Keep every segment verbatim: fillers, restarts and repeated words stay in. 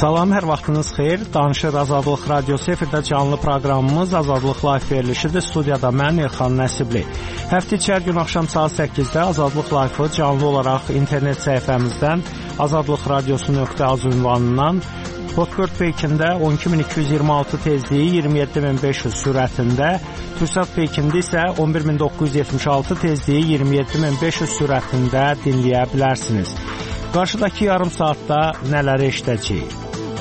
Salam, hər vaxtınız xeyir. Danışır Azadlıq Radiosu efirdə canlı proqramımız Azadlıq Live verilişidir. Studiyada mən Elxan Nəsibli. Həftə içər gün axşam saat səkkizdə Azadlıq Live-ı canlı olaraq internet səhifəmizdən azadlıq radiosu nöqtə az ünvanından Hotbird peykində on iki min iki yüz iyirmi altı tezliyi iyirmi yeddi min beş yüz sürətində, Türksat peykində isə on bir min doqquz yüz yetmiş altı tezliyi iyirmi yeddi min beş yüz sürətində dinləyə bilərsiniz. Qarşıdakı yarım saatda nələri eşidəcəyik?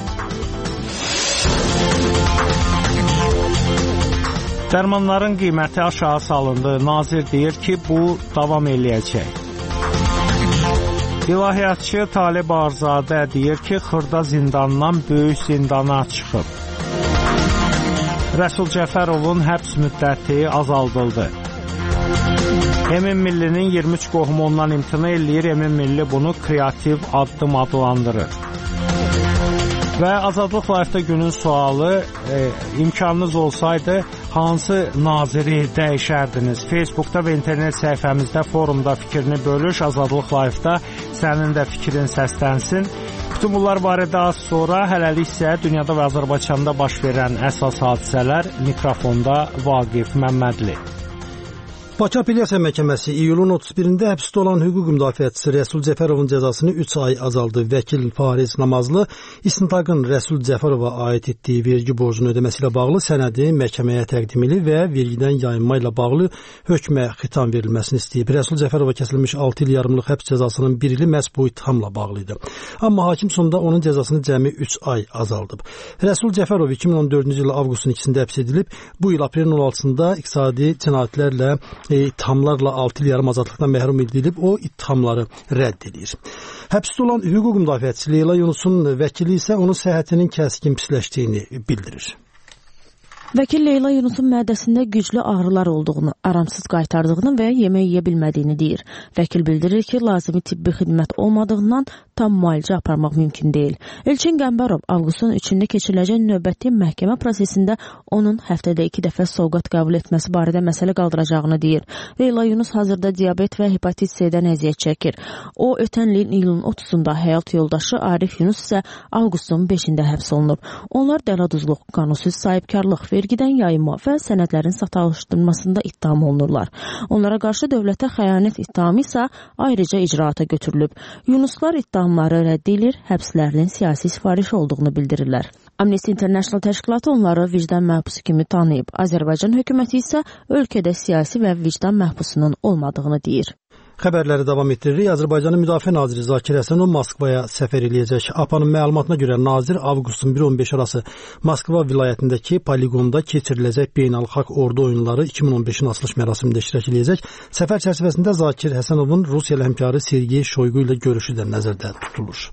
Dərmanların qiyməti aşağı salındı. Nazir deyir ki, bu davam eləyəcək. İlahiyyatçı Talib Arzadə deyir ki, Xırda zindandan böyük zindana çıxıb. Rəsul Cəfərovun həbs müddəti azaldıldı. Emin Millinin iyirmi üç qohumu ondan imtina eləyir. Emin Milli bunu kreativ addım adlandırır. Və Azadlıq Live-da günün sualı, e, imkanınız olsaydı hansı naziri dəyişərdiniz? Facebookda və internet səhifəmizdə, forumda fikrini bölüş, Azadlıq Live-da sənin də fikrin səslənsin. Bütün bunlar barədə az sonra, hələlik isə dünyada və Azərbaycanda baş verən əsas hadisələr, mikrofonda Vaqif Məmmədli. Bakı Apellyasiya Məhkəməsi iyulun otuz birində həbsdə olan hüquq müdafiəçisi Rəsul Cəfərovun cəzasını üç ay azaldı. Vəkil Fariz Namazlı İstintaqın Rəsul Cəfərova aid etdiyi vergi borcunu ödəməsi ilə bağlı sənədi məhkəməyə təqdim edib və vergidən yayınma ilə bağlı hökmə xitam verilməsini istəyib. Rəsul Cəfərova kəsilmiş altı il yarımlıq həbs cəzasının bir ili məhz bu ittihamla bağlı idi. Amma hakim sonunda onun cəzasını cəmi üç ay azaldıb. Rəsul Cəfərov iki min on dördüncü il avqustun ikisində həbs edilib. Bu il aprelin on altısında iqtisadi cinayətlərlə ittihamlarla altı il yarım azadlıqdan məhrum edilib, o ittihamları rədd edir. Həbsdə olan hüquq müdafiəçisi Leyla Yunusun vəkili isə onun səhhətinin kəskin pisləşdiyini bildirir. Vəkil Leyla Yunusun mədəsində güclü ağrılar olduğunu, aramsız qaytardığını və yemək yeyə bilmədiyini deyir. Vəkil bildirir ki, lazımi tibbi xidmət olmadığından tam müalicə aparmaq mümkün deyil. Elçin Qəmbərov avqustun üçündə keçiriləcək növbəti məhkəmə prosesində onun həftədə iki dəfə sovqat qəbul etməsi barədə məsələ qaldıracağını deyir. Leyla Yunus hazırda diabet və hepatit C-dən əziyyət çəkir. O, ötən ilin iyulun otuzunda həyat yoldaşı Arif Yunus isə avqustun beşində həbs olunub. Onlar dələduzluq, qanunsuz sahibkarlıq, vergidən yayınma və sənədlərin satalışdırılmasında ittiham olunurlar. Onlara qarşı dövlətə xəyanət ittihamı isə ayrıca icraata götürülüb. Yunuslar ittihamları rədd edilir, həbslərinin siyasi sifariş olduğunu bildirirlər. Amnesty International təşkilatı onları vicdan məhbusu kimi tanıyıb. Azərbaycan hökuməti isə ölkədə siyasi və vicdan məhbusunun olmadığını deyir. Xəbərləri davam etdiririk. Azərbaycanın Müdafiə Naziri Zakir Həsənov Moskvaya səfər eləyəcək. A P A-nın məlumatına görə nazir avqustun bir on beş arası Moskva vilayətindəki poligonda keçiriləcək beynəlxalq ordu oyunları iki min on beşin açılış mərasimində iştirak eləyəcək. Səfər çərçivəsində Zakir Həsənovun Rusiya həmkarı Sergey Shoygu ilə görüşü də nəzərdə tutulur.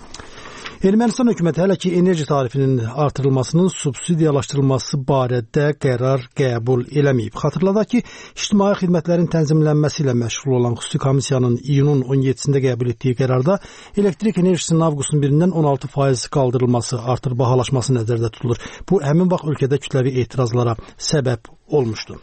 Ermənistan hökuməti hələ ki enerji tarifinin artırılmasının subsidiyalaşdırılması barədə qərar qəbul eləməyib. Xatırladaq ki, ictimai xidmətlərin tənzimlənməsi ilə məşğul olan xüsusi komissiyanın iyunun on yeddisində qəbul etdiyi qərarda elektrik enerjisinin avqustun birindən on altı faiz qaldırılması, artır bahalaşması nəzərdə tutulur. Bu, həmin vaxt ölkədə kütləvi etirazlara səbəb olmuşdu.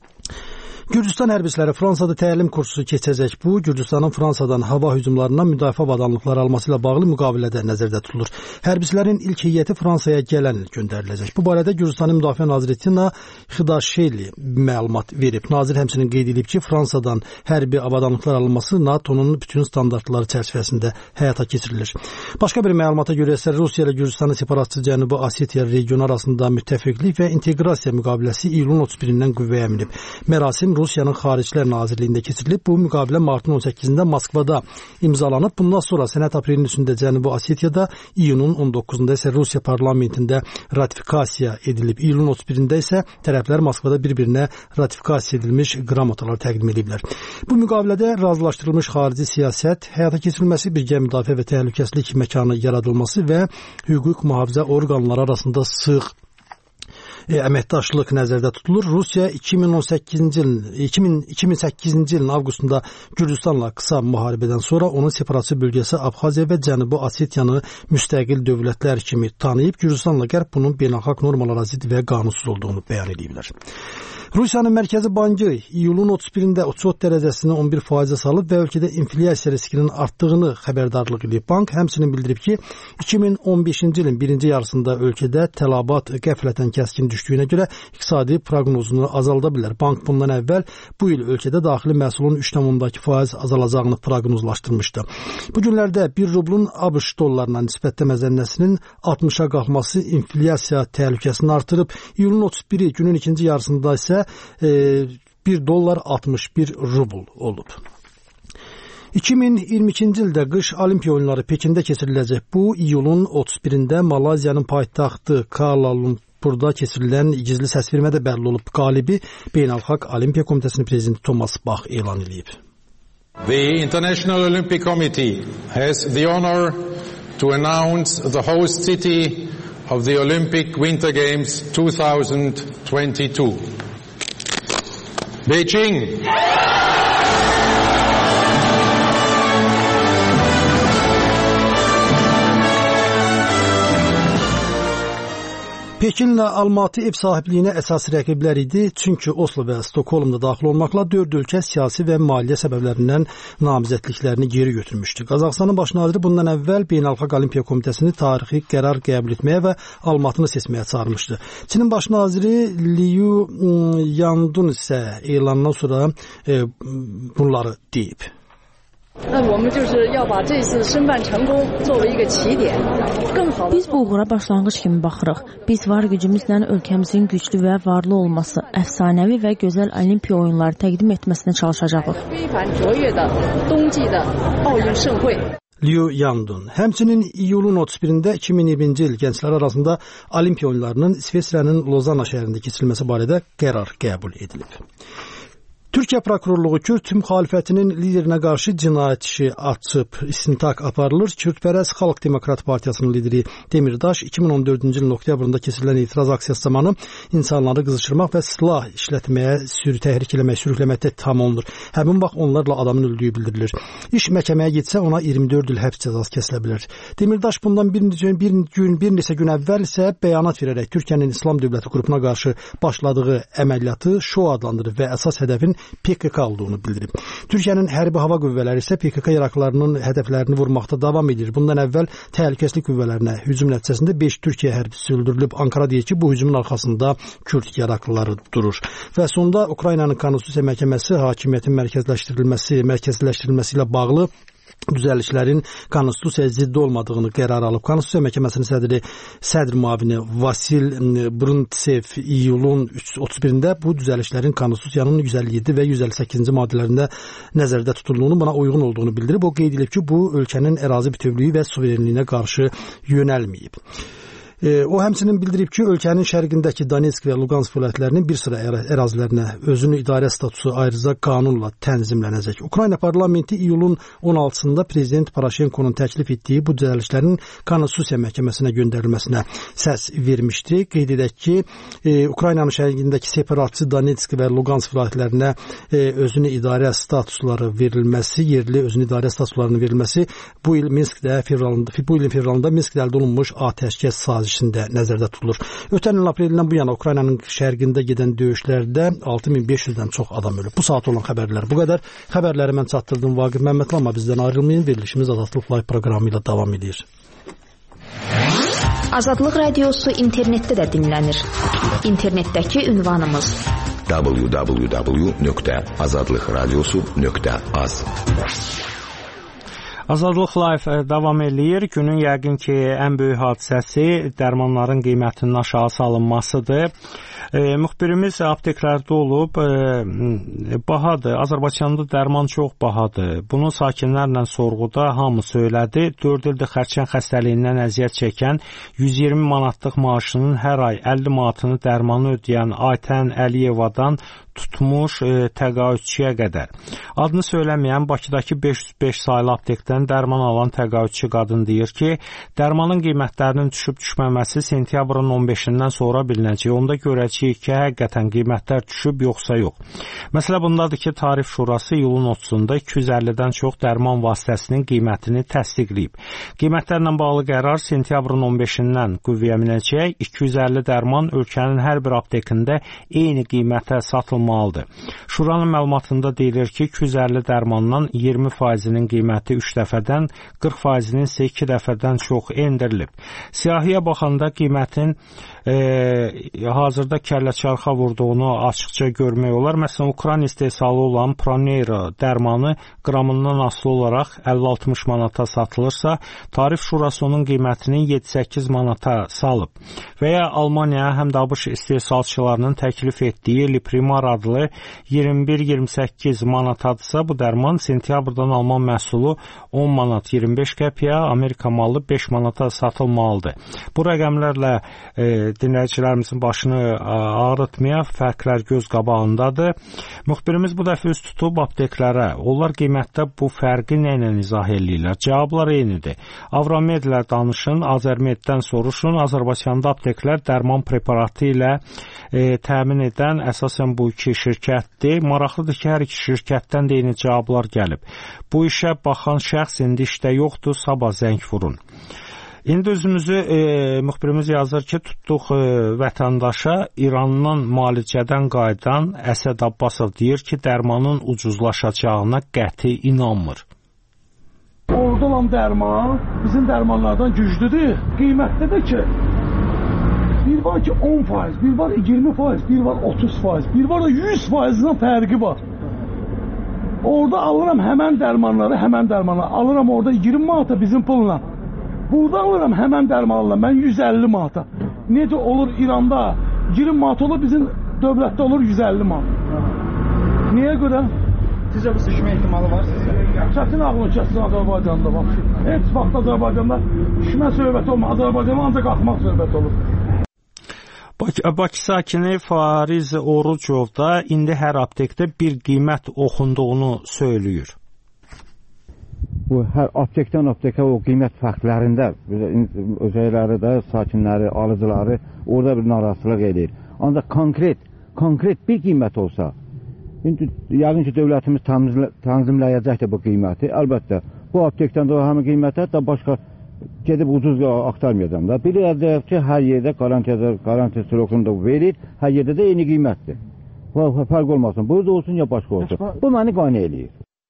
Gürcüstan hərbiçiləri Fransada təlim kursu keçəcək. Bu, Gürcüstanın Fransadan hava hücumlarından müdafiə avadanlıqları alması ilə bağlı müqavilədə nəzərdə tutulur. Hərbiçilərin ilk heyəti Fransaya gələn il göndəriləcək. Bu barədə Gürcüstanın Müdafiə Naziri Tina Xidaşeli məlumat verib. Nazir həmçinin qeyd edib ki, Fransadan hərbi avadanlıqlar alınması NATO'nun bütün standartları çərçivəsində həyata keçirilir. Başqa bir məlumata görə isə Rusiya ilə Gürcüstanın separatçı Cənubi Osetiya regionu arasında müttəfiqlik və inteqrasiya müqaviləsi iyulun otuz birindən qüvvəyə minib. Mərasim Rusiyanın Xaricilər Nazirliyində keçirilib. Bu müqavilə martın on səkkizində Moskvada imzalanıb. Bundan sonra sənəd aprelin üçündə Cənubi Osetiyada, iyunun on doqquzunda isə Rusiya parlamentində ratifikasiya edilib. İyulun otuz birində isə tərəflər Moskvada bir-birinə ratifikasiya edilmiş qramotalar təqdim ediblər. Bu müqavilədə razılaşdırılmış xarici siyasət, həyata keçirilməsi, birgə müdafiə və təhlükəsizlik məkanı yaradılması və hüquq mühafizə orqanları arasında sıx E, əməkdaşlıq nəzərdə tutulur. Rusiya iki min on səkkizinci ilin iki min, iki min səkkizinci ilin avqustunda Gürcüstanla qısa müharibədən sonra onun separatçı bölgəsi Abxaziya və Cənubi Osetiyanı müstəqil dövlətlər kimi tanıyıb, Gürcüstanla Qərb bunun beynəlxalq normalara zidd və qanunsuz olduğunu bəyan ediblər. Rusiyanın Mərkəzi Bankı iyulun otuz birində uçot dərəcəsini on bir faizə salıb və ölkədə inflyasiya riskinin artdığını xəbərdarlıq edib. Bank həmçinin bildirib ki, iki min on beşinci ilin birinci yarısında ölkədə tələbat qəflətən kəskin düşdüyünə görə iqtisadi proqnozunu azalda bilər. Bank bundan əvvəl bu il ölkədə daxili məhsulun üç nöqtə iki faiz azalacağını proqnozlaşdırmışdı. Bu günlərdə bir rublun ABŞ dollarına nisbətdə məzənnəsinin altmışa qalxması inflyasiya təhlükəsini artırıb. İyulun otuz biri günün ikinci yarısında isə bir dollar altmış bir rubl olub. iki min iyirmi ikinci ildə qış Olimpiya oyunları Pekində keçiriləcək. Bu iyulun otuz birində Malayziyanın paytaxtı Kuala Lumpurda keçirilən gizli səsvermədə bəlli olub. Qalibi Beynəlxalq Olimpiya Komitəsinin prezidenti Thomas Bach elan edib. The International Olympic Committee has the honor to announce the host city of the Olympic Winter Games twenty twenty-two. Beijing. Pekinlə Almatı ev sahibliyinə əsas rəqiblər idi, çünki Oslo və Stokholmda daxil olmaqla dörd ölkə siyasi və maliyyə səbəblərindən namizədliklərini geri götürmüşdü. Qazaxıstanın baş naziri bundan əvvəl Beynəlxalq Olimpiya Komitəsini tarixi qərar qəbul etməyə və Almatını seçməyə çağırmışdı. Çinin baş naziri Liu Yandun isə elandan sonra e, bunları deyib. Biz bu uğura başlanğıc kimi baxırıq. Biz var gücümüzlə ölkəmizin güclü və varlı olması, əfsanəvi və gözəl Olimpiya oyunları təqdim etməsinə çalışacağıq. Liu Yandun. Həmçinin iyulun otuz birində iki min iyirminci il gənclər arasında Olimpiya oyunlarının İsveçrənin Lozanna şəhərində keçirilməsi barədə qərar qəbul edilib. Türkiyə prokurorluğu Kürt müxalifətinin liderinə qarşı cinayət işi açıb, istintaq aparılır. Kürdpərəst Xalq Demokrat Partiyasının lideri Demirdaş iki min on dördüncü ilin oktyabrında keçirilən etiraz aksiyası zamanı insanları qızışdırmaq və silah işlətməyə, sürü təhrik eləmək, sürükləməkdə ittiham olunur. Həmin vaxt onlarla adamın öldüyü bildirilir. İş məhkəməyə getsə ona iyirmi dörd il həbs cəzası kəsilə bilər. Demirdaş bundan bir, bir gün, bir neçə gün əvvəl isə bəyanat verərək Türkiyənin İslam Dövləti qrupuna qarşı başladığı əməliyyatı şou adlandırıb və əsas hədəfin P K K olduğunu bildirib. Türkiyənin hərbi hava qüvvələri isə P K K yaraqlarının hədəflərini vurmaqda davam edir. Bundan əvvəl təhlükəsizlik qüvvələrinə hücum nəticəsində beş Türkiyə hərbçisi öldürülüb. Ankara deyir ki, bu hücumun arxasında Kürd yaraqlıları durur. Və sonda Ukraynanın Konstitusiya Məhkəməsi hakimiyyətin mərkəzləşdirilməsi, mərkəzləşdirilməsi ilə bağlı düzəlişlərin konstitusiyaya ziddi olmadığını qərar alıb. Konstitusiya Məhkəməsinin sədri, sədr müavini Vasil Bruntsev iyulun otuz birində bu düzəlişlərin konstitusiyanın yüz əlli yeddi və yüz əlli səkkizinci maddələrində nəzərdə tutulduğunu, buna uyğun olduğunu bildirib. O qeyd edib ki, bu ölkənin ərazi bütövlüyü və suverenliyinə qarşı yönəlməyib. O həmçinin bildirib ki, ölkənin şərqindəki Donetsk və Lugansk vilayətlərinin bir sıra ərazilərinə özünü idarə statusu ayrıca qanunla tənzimlənəcək. Ukrayna parlamenti iyulun on altısında prezident Poroshenkonun təklif etdiyi bu düzəlişlərin Konstitusiya Məhkəməsinə göndərilməsinə səs vermişdi. Qeyd edək ki, Ukraynanın şərqindəki separatçı Donetsk və Lugansk vilayətlərinə özünü idarə statusları verilməsi, yerli özünü idarə statuslarının verilməsi bu il Minskdə fevralında, bu ilin fevralında Minskdə əldə olunmuş atəşkəs sazişində nəzərdə tutulur. Ötən il aprelindən bu yana Ukraynanın şərqində gedən döyüşlərdə altı min beş yüzdən çox adam ölüb. Bu saat olan xəbərlər bu qədər. Xəbərləri mən çatdırdım Vaqif Məmmədli, amma bizdən ayrılmayın. Verilişimiz Azadlıq Live proqramı ilə davam edir. Azadlıq Radiosu internetdə də dinlənir. İnternetdəki ünvanımız w w w nöqtə azadlıq radiosu nöqtə az. Azadlıq Live davam eləyir. Günün yəqin ki, ən böyük hadisəsi dərmanların qiymətinin aşağı salınmasıdır. E, müxbirimiz apteklərdə olub, e, bahadır. Azərbaycanda dərman çox bahadır. Bunu sakinlərlə sorğuda hamı söylədi. dörd ildir xərçəng xəstəliyindən əziyyət çəkən yüz iyirmi manatlıq maaşının hər ay əlli manatını dərmanı ödəyən Aytən Əliyevadan tutmuş e, təqaüdçüyə qədər. Adını söyləməyən Bakıdakı beş yüz beş saylı aptekdən dərman alan təqaüdçü qadın deyir ki, dərmanın qiymətlərinin düşüb düşməməsi sentyabrın on beşindən sonra bilinəcək. Onda görəcəyik ki, ki həqiqətən qiymətlər düşüb yoxsa yox. Məsələ bundadır ki, Tarif Şurası iyulun otuzunda iki yüz əllidən çox dərman vasitəsinin qiymətini təsdiqləyib. Qiymətlərlə bağlı qərar sentyabrın on beşindən qüvvəyə minəcək. iki yüz əlli dərman ölkənin hər bir aptekində eyni qiymətə satılmalıdır. Şuranın məlumatında deyilir ki, iki yüz əlli dərmandan iyirmi faizinin qiyməti üç dəfədən, qırx faizinin isə iki dəfədən çox endirilib. Siyahıya baxanda qiymətin e, hazırda kəlləçarxa vurduğunu açıqca görmək olar. Məsələn, Ukran istehsalı olan Pronera dərmanı qramından asılı olaraq əlli altmış manata satılırsa, Tarif Şurası onun qiymətini yeddi səkkiz manata salıb. Və ya Almaniya həm də ABŞ istehsalçılarının təklif etdiyi Liprimar adlı iyirmi bir iyirmi səkkiz manatadırsa, bu dərman sentyabrdan Alman məhsulu on manat iyirmi beş qəpiyə, Amerika malı beş manata satılmalıdır. Bu rəqəmlərlə e, dinləyicilərimizin başını ağrıtmaya fərqlər göz qabağındadır. Müxbirimiz bu dəfə üz tutub apteklərə. Onlar qiymətdə bu fərqi nə ilə izah edirlər? Cavablar eynidir. Avramedlə danışın, Azərmeddən soruşun. Azərbaycanda apteklər dərman preparatı ilə e, təmin edən əsasən bu iki şirkətdir. Maraqlıdır ki, hər iki şirkətdən də eyni cavablar gəlib. Bu işə baxan şəxs indi işdə yoxdur, sabah zəng vurun. İndi özümüzü e, müxbirimiz yazır ki, tutduq e, vətəndaşa İrandan müalicədən qayıdan Əsəd Abbasov deyir ki, dərmanın ucuzlaşacağına qəti inanmır. Orada olan dərman bizim dərmanlardan güclüdür. Qiymətdə də ki, bir var ki on faiz, bir var iyirmi faiz, bir var otuz faiz, bir var da yüz faizdən fərqi var. Orada alıram həmən dərmanları, həmən dərmanları alıram orada iyirmi manata bizim pulla. Burada alıram həmən dərmanla, mən yüz əlli manata. Necə olur İranda iyirmi manat olur, bizim dövlətdə olur yüz əlli manat. Niyə görə? Sizcə bu düşmə ehtimalı var sizə? Çətin ağlını kəsin Azərbaycanda var. Heç vaxt Azərbaycanda düşmə söhbəti olmaz. Azərbaycanda ancaq qalxmaq söhbəti olur. Bakı, Bakı sakini Fariz Orucov da indi hər aptekdə bir qiymət oxunduğunu söylüyor. Bu hər aptekdən aptekə o qiymət fərqlərində özəyləri də, sakinləri, alıcıları orada bir narazılıq edir. Ancaq konkret, konkret bir qiymət olsa, indi yəqin ki, dövlətimiz tənzimləyəcəkdir bu qiyməti. Əlbəttə, bu aptekdən də həmin qiymətə də başqa gedib ucuz aktarmayacam da. Biləcək ki, hər yerdə garantiya sürokunu da verir, hər yerdə də eyni qiymətdir. Bu fərq olmasın, burada olsun ya başqa olsun. Bu məni qane eləyir.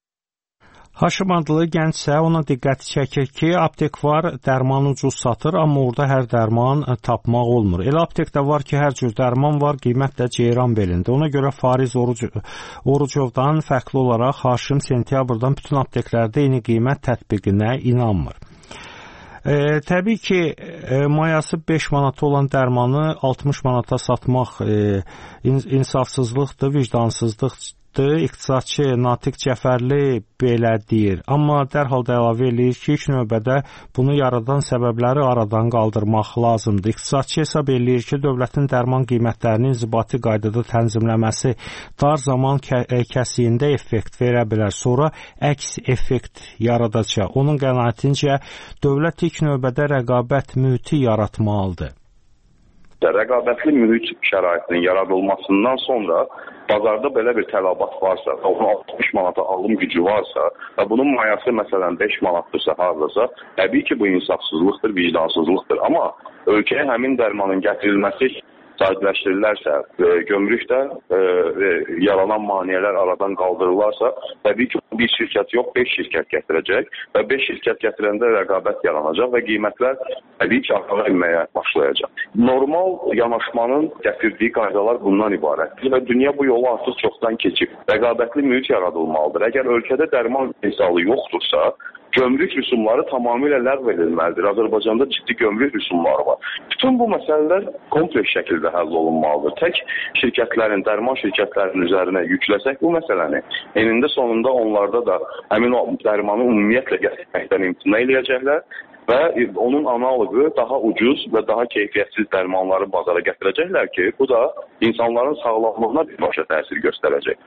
Haşim adlı gənc isə ona diqqəti çəkir ki, aptek var, dərman ucuz satır, amma orada hər dərman tapmaq olmur. Elə aptekdə var ki, hər cür dərman var, qiymət də ceyran belində. Ona görə Fariz Orucovdan fərqli olaraq Haşim sentyabrdan bütün apteklərdə eyni qiymət tətbiqinə inanmır. E, təbii ki, e, mayası beş manata olan dərmanı altmış manata satmaq e, insafsızlıqdır, vicdansızlıqdır. İqtisadçı Natiq Cəfərli belə deyir. Amma dərhal da əlavə eləyir ki, ilk növbədə bunu yaradan səbəbləri aradan qaldırmaq lazımdır. İqtisadçı hesab eləyir ki, dövlətin dərman qiymətlərinin inzibati qaydada tənzimləməsi dar zaman kə kəsiyində effekt verə bilər. Sonra əks effekt yaradacaq. Onun qənaətincə dövlət ilk növbədə rəqabət mühiti yaratmalıdır. Rəqabətli mühit şəraitinin yaradılmasından sonra bazarda belə bir tələbat varsa, onun altmış manata alım gücü varsa və bunun mayası məsələn beş manatdırsa hardasa, təbii ki, bu insafsızlıqdır, vicdansızlıqdır. Amma ölkəyə həmin dərmanın gətirilməsi sadiləşdirilərsə, e, gömrükdə e, e, yaranan maneələr aradan qaldırılarsa, təbii ki, bir şirkət yox, beş şirkət gətirəcək və beş şirkət gətirəndə rəqabət yaranacaq və qiymətlər təbii ki, aşağı enməyə başlayacaq. Normal yanaşmanın gətirdiyi qaydalar bundan ibarətdir və dünya bu yolu artıq çoxdan keçib. Rəqabətli mühit yaradılmalıdır. Əgər ölkədə dərman istehsalı yoxdursa, gömrük rüsumları tamamilə ləğv edilməlidir. Azərbaycanda ciddi gömrük rüsumları var. Bütün bu məsələlər kompleks şəkildə həll olunmalıdır. Tək şirkətlərin, dərman şirkətlərinin üzərinə yükləsək bu məsələni, enində sonunda onlarda da həmin o dərmanı ümumiyyətlə gətirməkdən imtina eləyəcəklər və onun analogu daha ucuz və daha keyfiyyətsiz dərmanları bazara gətirəcəklər ki, bu da insanların sağlamlığına birbaşa təsir göstərəcək.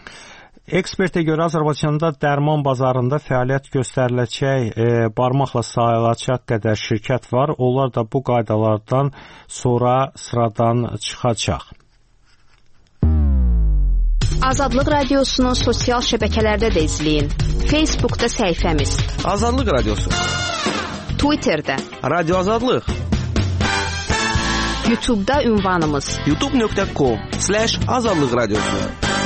Ekspertə görə Azərbaycanda dərman bazarında fəaliyyət göstəriləcək, e, barmaqla sayılacaq qədər şirkət var. Onlar da bu qaydalardan sonra sıradan çıxacaq. Azadlıq Radiosunu sosial şəbəkələrdə də izləyin. Facebookda səhifəmiz Azadlıq Radiosu, Twitterdə Radio Azadlıq, YouTube'da ünvanımız youtube nöqtə com slash azadlıq radiosu.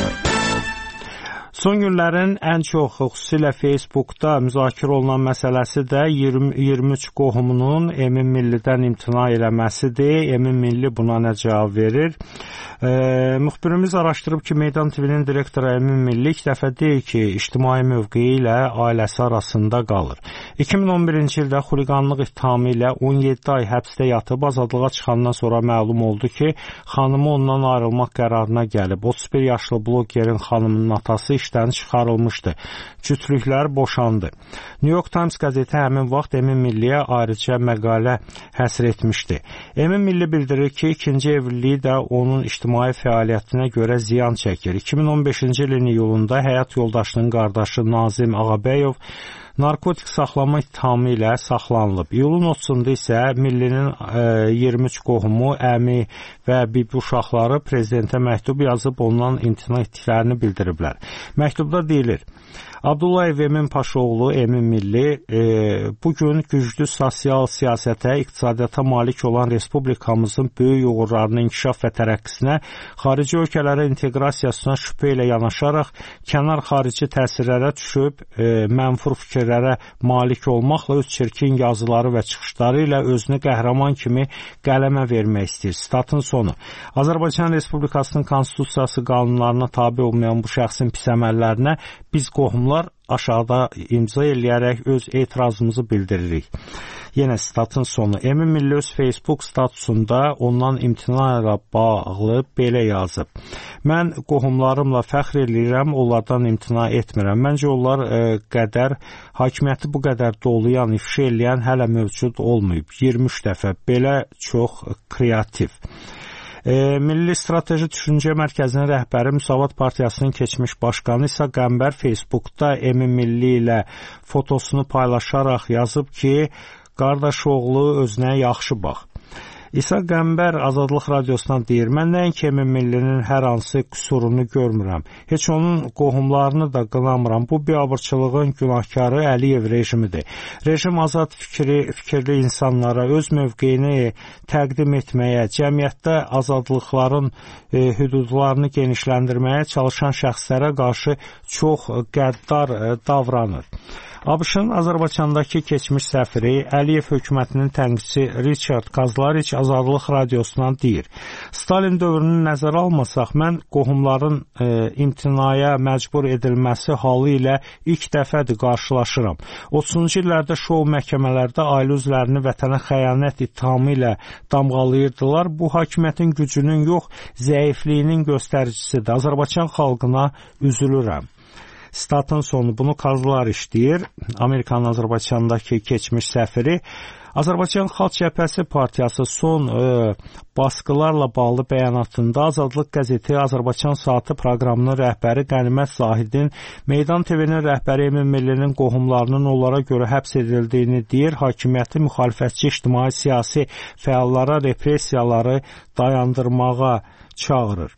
Son günlərin ən çox, xüsusilə Facebookda müzakirə olunan məsələsi də iyirmi üç qohumunun Emin Millidən imtina eləməsidir. Emin Milli buna nə cavab verir? E, müxbirimiz araşdırıb ki, Meydan T V-nin direktoru Emin Milli ilk dəfə deyir ki, ictimai mövqeyi ilə ailəsi arasında qalır. iki min on birinci ildə xuliqanlıq ittihamı ilə on yeddi ay həbsdə yatıb, azadlığa çıxandan sonra məlum oldu ki, xanımı ondan ayrılmaq qərarına gəlib. otuz bir yaşlı blogerin xanımının atası işdən çıxarılmışdı. Cütlüklər boşandı. New York Times qəzeti həmin vaxt Emin Milliyə ayrıca məqalə həsr etmişdi. Emin Milli bildirir ki, ikinci evliliyi də onun ictimai fəaliyyətinə görə ziyan çəkir. iki min on beşinci ilin iyulunda həyat yoldaşının qardaşı Nazim Ağabəyov narkotik saxlama ittihamı ilə saxlanılıb. İyulun otuzunda isə Millinin e, iyirmi üç qohumu, əmi və bibi uşaqları prezidentə məktub yazıb ondan imtina etdiklərini bildiriblər. Məktubda deyilir: Abdullayev Emin Paşaoğlu, Emin Milli, e, bugün güclü sosial siyasətə, iqtisadiyyata malik olan respublikamızın böyük uğurlarının inkişaf və tərəqqisinə, xarici ölkələrə inteqrasiyasına şübhə ilə yanaşaraq, kənar xarici təsirlərə düşüb, e, mənfur fikirlərə malik olmaqla öz çirkin yazıları və çıxışları ilə özünü qəhrəman kimi qələmə vermək istəyir. Statın sonu. Azərbaycan Respublikasının konstitusiyası qanunlarına tabi olmayan bu şəxsin pis əməllərinə biz qohumlar aşağıda imza eləyərək öz etirazımızı bildiririk. Yenə statın sonu. Emin Milli öz Facebook statusunda ondan imtina ilə bağlı belə yazıb: Mən qohumlarımla fəxr eləyirəm, onlardan imtina etmirəm. Məncə onlar e, qədər, hakimiyyəti bu qədər dolayan, ifşa eləyən hələ mövcud olmayıb. iyirmi üç dəfə belə çox kreativ. E, Milli Strateji Düşüncə Mərkəzinin rəhbəri Müsavat Partiyasının keçmiş başqanı İsa Qəmbər Facebookda Emin Milli ilə fotosunu paylaşaraq yazıb ki, qardaş oğlu özünə yaxşı bax. İsa Qəmbər Azadlıq Radiosuna deyir: Mən nəinki Emin Millinin hər hansı qüsurunu görmürəm. Heç onun qohumlarını da qınamıram. Bu biabırçılığın günahkarı Əliyev rejimidir. Rejim azad fikri, fikirli insanlara öz mövqeyini təqdim etməyə, cəmiyyətdə azadlıqların e, hüdudlarını genişləndirməyə çalışan şəxslərə qarşı çox qəddar e, davranır. ABŞ-ın Azərbaycandakı keçmiş səfiri, Əliyev hökumətinin tənqidçisi Richard Kazlariç Azadlıq Radiosuna deyir: Stalin dövrünü nəzərə almasaq, mən qohumların e, imtinaya məcbur edilməsi halı ilə ilk dəfədir qarşılaşıram. otuzuncu illərdə şou məhkəmələrdə ailə üzvlərini vətənə xəyanət ittihamı ilə damğalayırdılar. Bu, hakimiyyətin gücünün yox, zəifliyinin göstəricisidir. Azərbaycan xalqına üzülürəm. Statın sonu. Bunu Kazlar işləyir. Amerikanın Azərbaycandakı keçmiş səfiri. Azərbaycan Xalq Cəbhəsi Partiyası son e, baskılarla bağlı bəyanatında Azadlıq qəzeti Azərbaycan Saatı proqramının rəhbəri Qənimət Zahidin Meydan T V-nin rəhbəri Emin Millinin qohumlarının onlara görə həbs edildiyini deyir, hakimiyyəti müxalifətçi ictimai siyasi fəallara repressiyaları dayandırmağa çağırır.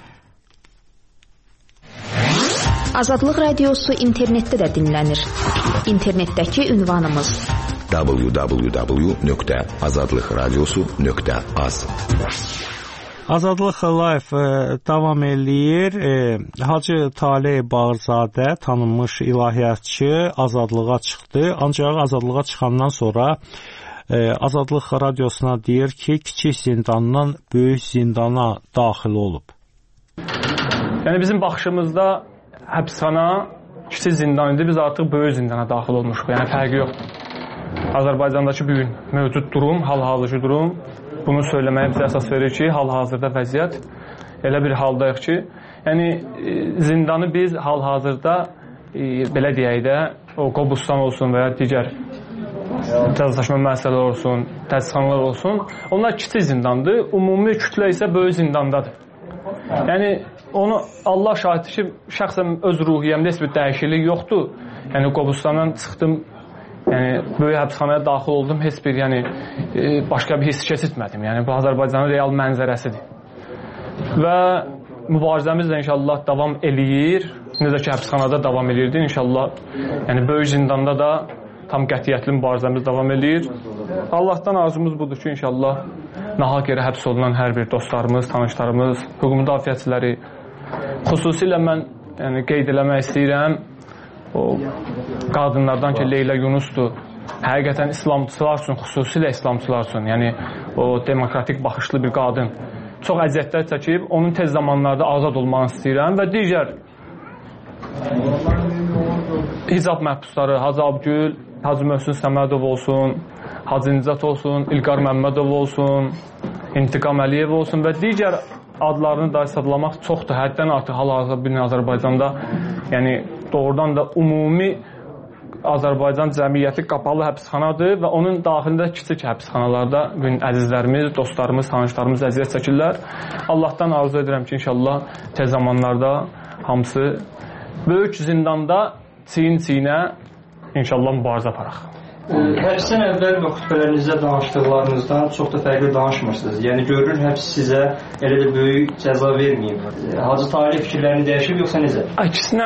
Azadlıq Radiosu internetdə də dinlənir. İnternetdəki ünvanımız w w w nöqtə azadlıq radiosu nöqtə az. Azadlıq Live e, davam eləyir. E, Hacı Taleh Bağırzadə, tanınmış ilahiyyatçı, azadlığa çıxdı. Ancaq azadlığa çıxandan sonra e, Azadlıq Radiosuna deyir ki, kiçik zindandan böyük zindana daxil olub. Yəni bizim baxışımızda həbsxana kiçik zindan idi, biz artıq böyük zindana daxil olmuşuq. Yəni fərqi yoxdur. Azərbaycandakı bugün mövcud durum, hal-hazırki durum bunu söyləməyə bizə əsas verir ki, hal-hazırda vəziyyət elə bir haldayıq ki, yəni zindanı biz hal-hazırda e, belə deyək də, o Qobustan olsun və ya digər cəzaçəkmə müəssisələri olsun, tədrisxanalar olsun, onlar kiçik zindandır, ümumi kütlə isə böyük zindandadır. Yəni onu Allah şahiddir ki, şəxsən öz ruhiyyəmdə heç bir dəyişiklik yoxdur. Yəni Qobustandan çıxdım, yəni böyük həbsxanaya daxil oldum, heç bir yəni e, başqa bir hiss keçirtmədim. Yəni bu Azərbaycanın real mənzərəsidir. Və mübarizəmiz də inşallah davam eləyir. Necə ki, həbsxanada davam eləyirdi inşallah. Yəni, böyük zindanda da tam qətiyyətli mübarizəmiz davam eləyir. Allahdan arzumuz budur ki, inşallah nahaq yerə həbs olunan hər bir dostlarımız, tanışlarımız, hüquq müdafiəçiləri, xüsusilə mən yəni, qeyd eləmək istəyirəm, o qadınlardan ki, Leyla Yunusdur. Həqiqətən İslamçılar üçün, xüsusilə İslamçılar üçün, yəni o demokratik baxışlı bir qadın çox əziyyətlər çəkib, onun tez zamanlarda azad olmanı istəyirəm və digər hicab məhbusları, Hacı Abgül, Hacı Möhsün Səmədov olsun, Hacı Nicat olsun, İlqar Məmmədov olsun, İntiqam Əliyev olsun və digər adlarını da hesablamaq çoxdur. Həddən artıq hal-hazırda bir Azərbaycanda, yəni doğrudan da ümumi Azərbaycan cəmiyyəti qapalı həbsxanadır və onun daxilində kiçik həbsxanalarda gün əzizlərimiz, dostlarımız, tanışlarımız əziyyət çəkirlər. Allahdan arzu edirəm ki, inşallah tez zamanlarda hamısı böyük zindanda çiyin-çiyinə inşallah mübarizə aparaq. Həbsdən əvvəl və xütbələrinizdə danışdıqlarınızdan çox da fərqli danışmırsınız. Yəni görünür həbs sizə elə də böyük cəza verməyib. Hacı Tahir fikirlərini dəyişib yoxsa necə? Əksinə,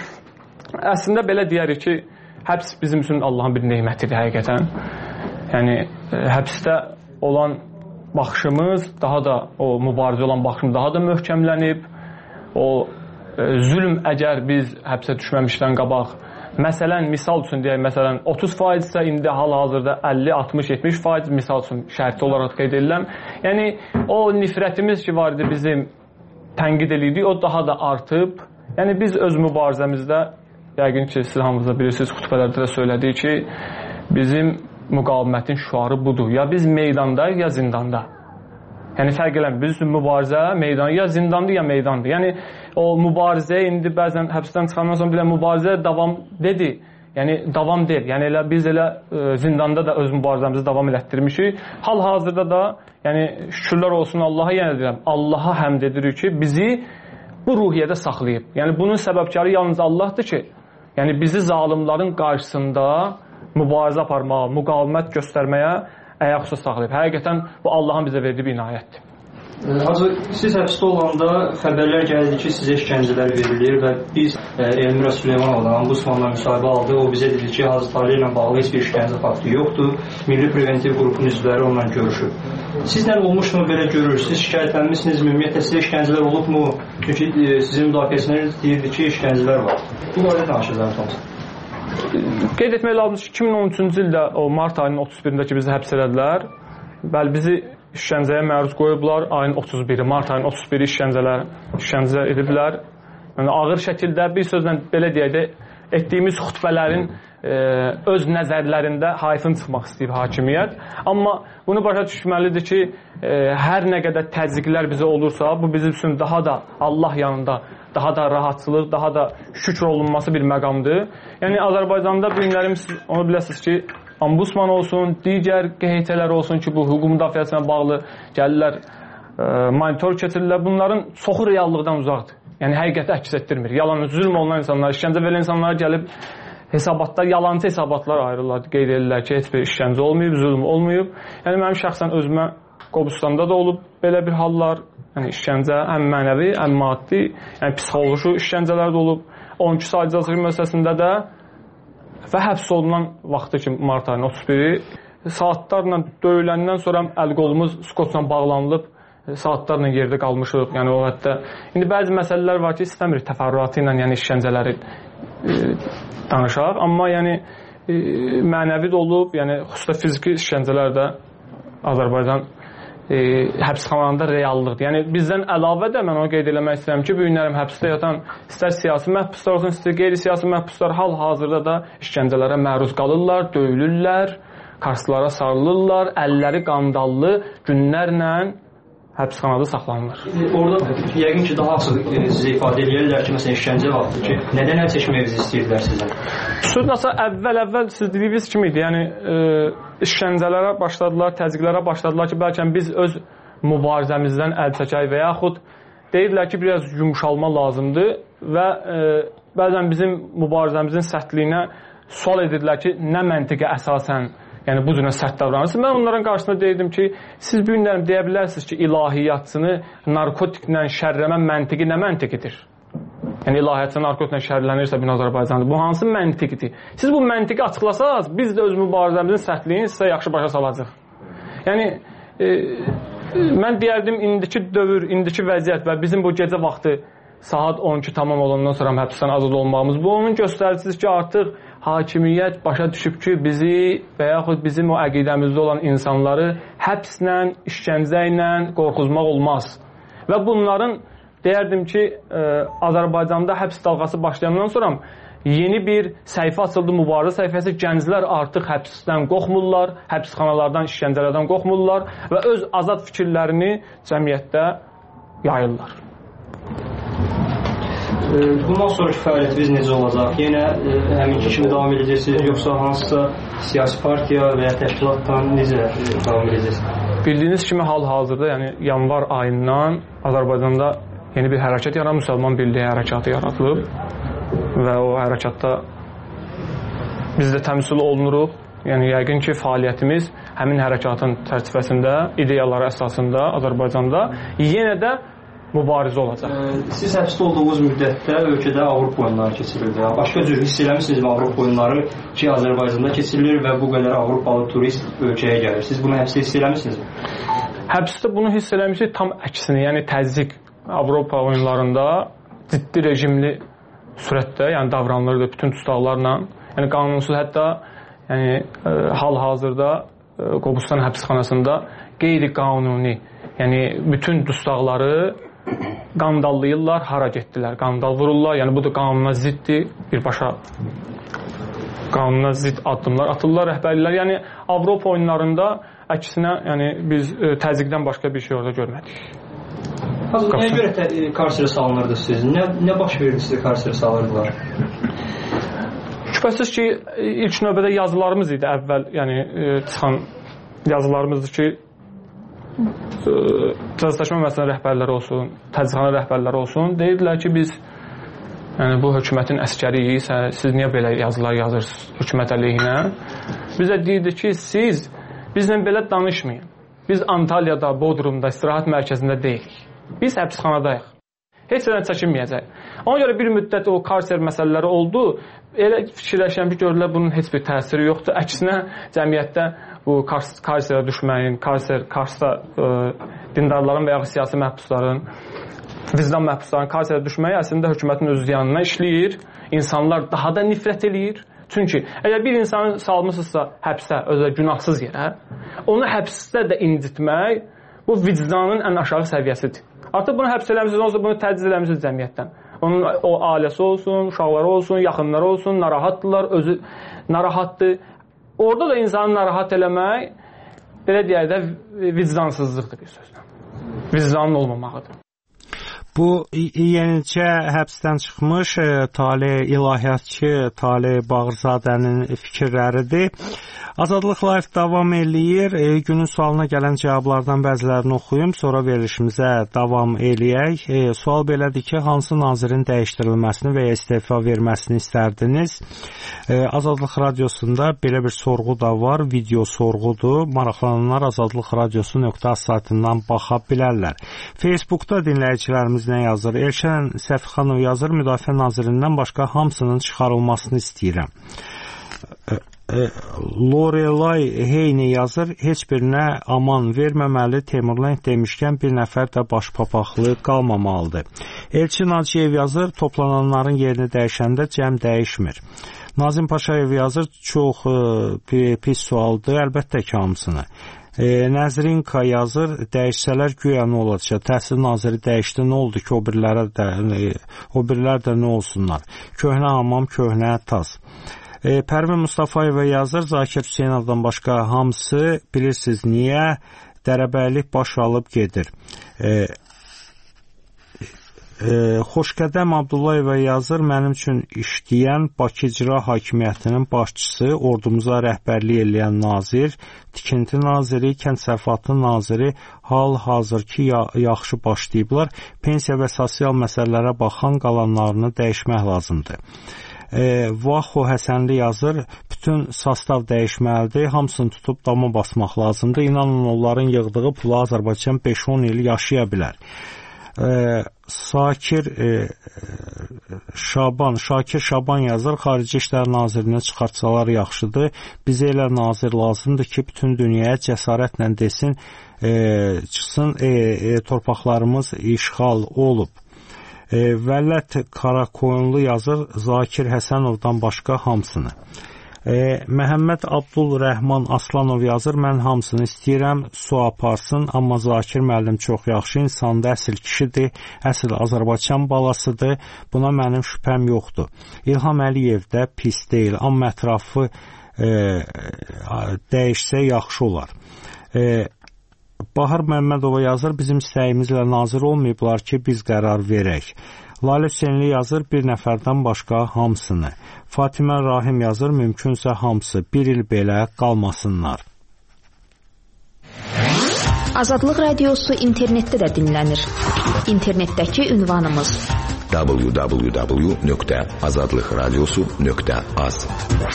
əslində belə deyərik ki, həbs bizim üçün Allahın bir neymətidir həqiqətən. Yəni, həbsdə olan baxışımız, daha da o mübarizə olan baxışımız daha da möhkəmlənib. O zülm əgər biz həbsə düşməmişdən qabaq, məsələn, misal üçün deyək, məsələn, otuz faiz isə indi hal-hazırda əlli, altmış, yetmiş faiz misal üçün şərti olaraq qeyd edirəm. Yəni, o nifrətimiz ki var idi bizim tənqid edirik, o daha da artıb. Yəni, biz öz mübarizəmizdə yəqin ki, siz hamınıza bilirsiniz, xütbələrdə də söylədik ki, bizim müqavimətin şüarı budur. Ya biz meydandayıq, ya zindanda. Yəni, fərq eləmir. Biz üçün mübarizə meydan, ya zindandır, ya meydandır. Yəni, o mübarizəyə indi bəzən həbsdən çıxandan sonra bilə mübarizə davam dedi. Yəni, davam deyil. Yəni, elə, biz elə e, zindanda da öz mübarizəmizi davam elətdirmişik. Hal-hazırda da, yəni, şükürlər olsun Allaha, yenə deyirəm, Allaha həmd edirik ki, bizi bu ruhiyyədə saxlayıb. Yəni, bunun səbəbkarı yalnız Allahdır ki, yəni, bizi zalimların qarşısında mübarizə aparmağa, müqavimət göstərməyə ayaq üstə saxlayıb. Həqiqətən bu Allahın bizə verdiyi bir inayətdir. Hacı, siz həbsdə olanda xəbərlər gəldi ki, sizə işgəncələr verilir və biz Elmira Süleymanovla, Ambusmanla müsahibə aldı. O bizə dedi ki, Hacı Tahir ilə bağlı heç bir işgəncə faktı yoxdur. Milli Preventiv qrupunun üzvləri onunla görüşür. Sizlə olmuşmu belə görürsünüz? Şikayətlənmişsiniz, ümumiyyətlə sizə işgəncələr olubmu? Çünki sizin müdafiəçiləriniz deyirdi ki, işgəncələr var. Bu barədə danışacağım. Qeyd etmək lazımdır ki, iki min on üçüncü ildə o mart ayının otuz birində ki, bizi həbs elədilər. Bəli, bizi işgəncəyə məruz qoyublar. Ayın otuz biri, mart ayının otuz biri işgəncələr, işgəncə ediblər. Yəni, ağır şəkildə bir sözlə belə deyək də, etdiyimiz xütbələrin e, öz nəzərlərində hayfın çıxmaq istəyib hakimiyyət. Amma bunu başa düşməlidir ki, e, hər nə qədər təzyiqlər bizə olursa, bu bizim üçün daha da Allah yanında daha da rahatçılıq, daha da şükür olunması bir məqamdır. Yəni, Azərbaycanda bu günlərim siz onu biləsiniz ki, Ambusman olsun, digər Q H T-lər olsun ki, bu hüquq müdafiəsinə bağlı gəlirlər, e, monitor keçirirlər. Bunların çoxu reallıqdan uzaqdır. Yəni, həqiqəti əks etdirmir. Yalan, zülm olunan insanlar, işgəncə verilən insanlara gəlib hesabatlar, yalancı hesabatlar ayrılırlar, qeyd edirlər ki, heç bir işgəncə olmayıb, zülm olmayıb. Yəni, mənim şəxsən özümə Qobustanda da olub belə bir hallar, yəni işgəncə həm mənəvi, həm maddi, yəni psixoloji işgəncələr də olub. on iki saylı cəzaçəkmə müəssisəsində də və həbs olunan vaxtı ki, mart ayının otuz biri saatlarla döyüləndən sonra əl-qolumuz skotla bağlanılıb, saatlarla yerdə qalmışıq. Yəni o hətta indi bəzi məsələlər var ki, istəmirik təfərrüatı ilə, yəni işgəncələri e, danışaq, amma yəni e, mənəvi də olub, yəni xüsusilə fiziki işgəncələr də Azərbaycan e, həbsxanalarında reallıqdır. Yəni bizdən əlavə də mən onu qeyd eləmək istəyirəm ki, bu günlərim həbsdə yatan istər siyasi məhbuslar olsun, istər qeyri-siyasi məhbuslar hal-hazırda da işgəncələrə məruz qalırlar, döyülürlər, karslara sarılırlar, əlləri qandallı günlərlə həbsxanada saxlanılır. Orada yəqin ki, daha açıq sizə ifadə edirlər ki, məsələn, işgəncə vaxtı ki, nədən əl çəkməyinizi istəyirdilər sizə? Sözləsə, əvvəl-əvvəl siz dediyiniz kimi idi, yəni e, işgəncələrə başladılar, təzyiqlərə başladılar ki, bəlkə biz öz mübarizəmizdən əl çəkək və yaxud deyirlər ki, biraz yumuşalma lazımdır və e, bəzən bizim mübarizəmizin sərtliyinə sual edirlər ki, nə məntiqə əsasən yəni bu cürə sərt davranırsa, mən onların qarşısında deyirdim ki, siz bu günlərim deyə bilərsiniz ki, ilahiyyatçını narkotiklə şərləmə məntiqi nə məntiqidir? Yəni ilahiyyatçı narkotiklə şərlənirsə bir Azərbaycanda, bu hansı məntiqidir? Siz bu məntiqi açıqlasaz, biz də öz mübarizəmizin sərtliyini sizə yaxşı başa salacaq. Yəni, e, mən deyərdim, indiki dövr, indiki vəziyyət və bizim bu gecə vaxtı saat on iki tamam olandan sonra həbsdən azad olmağımız, bu onun göstəricisidir ki, artıq hakimiyyət başa düşüb ki, bizi və yaxud bizim o əqidəmizdə olan insanları həbslə, işgəncə ilə qorxuzmaq olmaz. Və bunların, deyərdim ki, ə, Azərbaycanda həbs dalğası başlayandan sonra yeni bir səhifə açıldı, mübarizə səhifəsi. Gənclər artıq həbsdən qorxmurlar, həbsxanalardan, işgəncələrdən qorxmurlar və öz azad fikirlərini cəmiyyətdə yayırlar. Bundan sonraki fəaliyyətiniz necə olacaq? Yenə e, həminki kimi davam edəcəksiniz, yoxsa hansısa siyasi partiya və ya təşkilatdan necə e, davam edəcəksiniz? Bildiyiniz kimi hal-hazırda, yəni yanvar ayından Azərbaycanda yeni bir hərəkat yaranıb, Müsəlman Birliyi hərəkatı yaradılıb və o hərəkatda biz də təmsil olunuruq. Yəni yəqin ki, fəaliyyətimiz həmin hərəkatın çərçivəsində, ideyaları əsasında Azərbaycanda yenə də mübarizə olacaq. Siz həbsdə olduğunuz müddətdə ölkədə Avropa oyunları keçirildi. Başqa cür hiss eləmişsiniz Avropa oyunları ki, Azərbaycanda keçirilir və bu qədər Avropalı turist ölkəyə gəlir. Siz bunu həbsdə hiss eləmişsinizmi? Həbsdə bunu hiss eləmişik tam əksini, yəni təzyiq Avropa oyunlarında ciddi rejimli sürətdə, yəni davranılırdı bütün tutaqlarla. Yəni qanunsuz, hətta yəni hal-hazırda Qobustan həbsxanasında qeyri-qanuni, yəni bütün dustaqları qandallayırlar, hara getdilər, qandal vururlar. Yəni bu da qanuna ziddir, birbaşa qanuna zidd addımlar atırlar rəhbərlər. Yəni Avropa oyunlarında əksinə, yəni biz e, təzyiqdən başqa bir şey orada görmədik. Nəyə görə karsirə salınırdı siz? Nə, nə baş verdi sizə karsirə salırdılar? Şübhəsiz ki, ilk növbədə yazılarımız idi əvvəl, yəni e, çıxan yazılarımızdır ki, cəzaçəkmə müəssisəsinin rəhbərləri olsun, təcridxana rəhbərləri olsun, deyirdilər ki, biz yəni, bu hökumətin əskəriyik, siz niyə belə yazılar yazırsınız hökumət əleyhinə? Bizə deyirdi ki, siz bizlə belə danışmayın. Biz Antalyada, Bodrumda, istirahət mərkəzində deyilik. Biz həbsxanadayıq. Heç nədən çəkinməyəcək. Ona görə bir müddət o karser məsələləri oldu. Elə fikirləşən ki, görürlər bunun heç bir təsiri yoxdur. Əksinə cəmiyyətdə bu karserə düşməyin, karser, karsda e, dindarların və ya siyasi məhbusların, vicdan məhbusların karserə düşməyi əslində hökumətin öz ziyanına işləyir. İnsanlar daha da nifrət eləyir. Çünki əgər bir insanı salmışsınızsa həbsə, özə günahsız yerə, onu həbsdə də incitmək bu vicdanın ən aşağı səviyyəsidir. Artıq bunu həbs eləmişsiniz, onsuz bunu təciz eləmişsiniz cəmiyyətdən. Onun o ailəsi olsun, uşaqları olsun, yaxınları olsun, narahatdırlar, özü narahatdır. Orada da insanı narahat eləmək, belə deyək də, vicdansızlıqdır bir sözlə. Vicdanın olmamağıdır. Bu yenicə həbsdən çıxmış Taleh İlahiyyatçı Taleh Bağırzadənin fikirləridir. Azadlıq Live davam eləyir. E, günün sualına gələn cavablardan bəzilərini oxuyum, sonra verilişimizə davam eləyək. E, sual belədir ki, hansı nazirin dəyişdirilməsini və ya istefa verməsini istərdiniz? E, Azadlıq Radiosunda belə bir sorğu da var, video sorğudur. Maraqlananlar azadlıq radiosu nöqtə az saytından baxa bilərlər. Facebookda dinləyicilərimiz nə yazır? Elşən Səfixanov yazır, Müdafiə Nazirindən başqa hamısının çıxarılmasını istəyirəm. E, Lorelay Heyni yazır, heç birinə aman verməməli, Teymurlen demişkən bir nəfər də başpapaqlı qalmamalıdır. Elçin Hacıyev yazır, toplananların yerini dəyişəndə cəm dəyişmir. Nazim Paşayev yazır, çox e, pis sualdır, əlbəttə ki hamısını. E, Nəzrinka yazır, dəyişsələr güya nə olacaq? Təhsil naziri dəyişdi, nə oldu ki, o birlərə də, e, o birlər də nə olsunlar? Köhnə hamam, köhnə taz. E, Pərvin Mustafayeva yazır, Zakir Hüseynovdan başqa hamısı bilirsiniz niyə dərəbəylik baş alıb gedir. E, e, Xoşqədəm Abdullayeva yazır, mənim üçün işləyən Bakı İcra Hakimiyyətinin başçısı, ordumuza rəhbərlik eləyən nazir, tikinti naziri, kənd səfatı naziri hal-hazırki ya yaxşı başlayıblar. Pensiya və sosial məsələlərə baxan qalanlarını dəyişmək lazımdır. E, Vaxo Həsənli yazır, bütün sastav dəyişməlidir, hamısını tutub dama basmaq lazımdır. İnanın onların yığdığı pula Azərbaycan beş on il yaşaya bilər. E, Sakir e, Şaban, Şakir Şaban yazır, Xarici İşlər Nazirini çıxartsalar yaxşıdır. Bizə elə nazir lazımdır ki, bütün dünyaya cəsarətlə desin, e, çıxsın e, e, torpaqlarımız işğal olub. E, Vəllət Qarakoyunlu yazır, Zakir Həsənovdan başqa hamısını. E, Məhəmməd Abdulrəhman Aslanov yazır, mən hamısını istəyirəm, su aparsın, amma Zakir müəllim çox yaxşı insandır, əsl kişidir, əsl Azərbaycan balasıdır, buna mənim şübhəm yoxdur. İlham Əliyev də pis deyil, amma ətrafı e, dəyişsə yaxşı olar. E, Bahar Məmmədova yazır, bizim istəyimizlə nazir olmayıblar ki, biz qərar verək. Lalə Hüseynli yazır, bir nəfərdən başqa hamısını. Fatimə Rahim yazır, mümkünsə hamısı, bir il belə qalmasınlar. Azadlıq Radiosu internetdə də dinlənir. İnternetdəki ünvanımız w w w nöqtə azadlıq radiosu nöqtə az.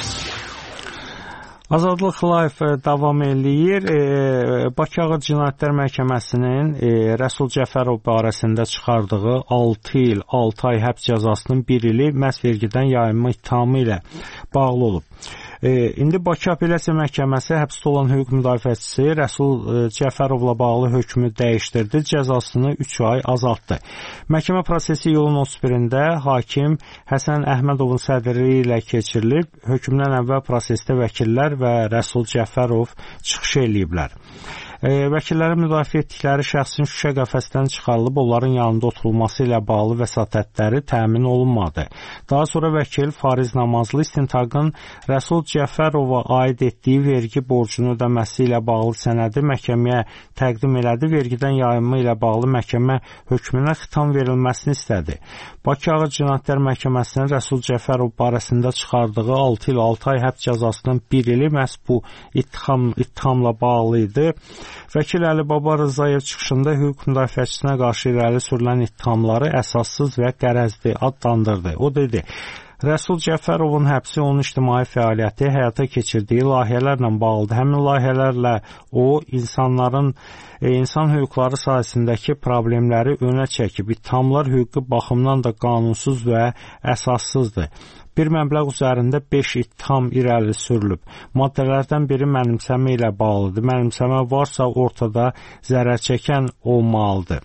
Azadlıq Live davam eləyir. E, Bakı Ağır Cinayətlər Məhkəməsinin e, Rəsul Cəfərov barəsində çıxardığı altı il, altı ay həbs cəzasının bir ili məhz vergidən yayınma ittihamı ilə bağlı olub. E, indi Bakı Apellyasiya Məhkəməsi həbsdə olan hüquq müdafiəçisi Rəsul e, Cəfərovla bağlı hökmü dəyişdirdi, cəzasını üç ay azaltdı. Məhkəmə prosesi iyulun otuz birində hakim Həsən Əhmədovun sədrliyi ilə keçirilib. Hökmdən əvvəl prosesdə vəkillər və Rəsul Cəfərov çıxış eləyiblər. E, vəkillərin müdafiə etdikləri şəxsin şüşə qəfəsdən çıxarılıb, onların yanında oturulması ilə bağlı vəsatətləri təmin olunmadı. Daha sonra vəkil Fariz Namazlı istintaqın Rəsul Cəfərova aid etdiyi vergi borcunu ödəməsi ilə bağlı sənədi məhkəməyə təqdim elədi. Vergidən yayınma ilə bağlı məhkəmə hökmünə xitam verilməsini istədi. Bakı Ağır Cinayətlər Məhkəməsinin Rəsul Cəfərov barəsində çıxardığı altı il altı ay həbs cəzasının bir ili məhz bu ittiham, ittihamla bağlı idi. Vəkil Əli Baba Rızayev çıxışında hüquq müdafiəçisinə qarşı irəli sürülən ittihamları əsassız və qərəzli adlandırdı. O dedi, Rəsul Cəfərovun həbsi onun ictimai fəaliyyəti, həyata keçirdiyi layihələrlə bağlıdır. Həmin layihələrlə o, insanların, e, insan hüquqları sahəsindəki problemləri önə çəkib. İttihamlar hüquqi baxımdan da qanunsuz və əsassızdır. Bir məbləğ üzərində beş ittiham irəli sürülüb. Maddələrdən biri mənimsəmə ilə bağlıdır. Mənimsəmə varsa ortada zərər çəkən olmalıdır.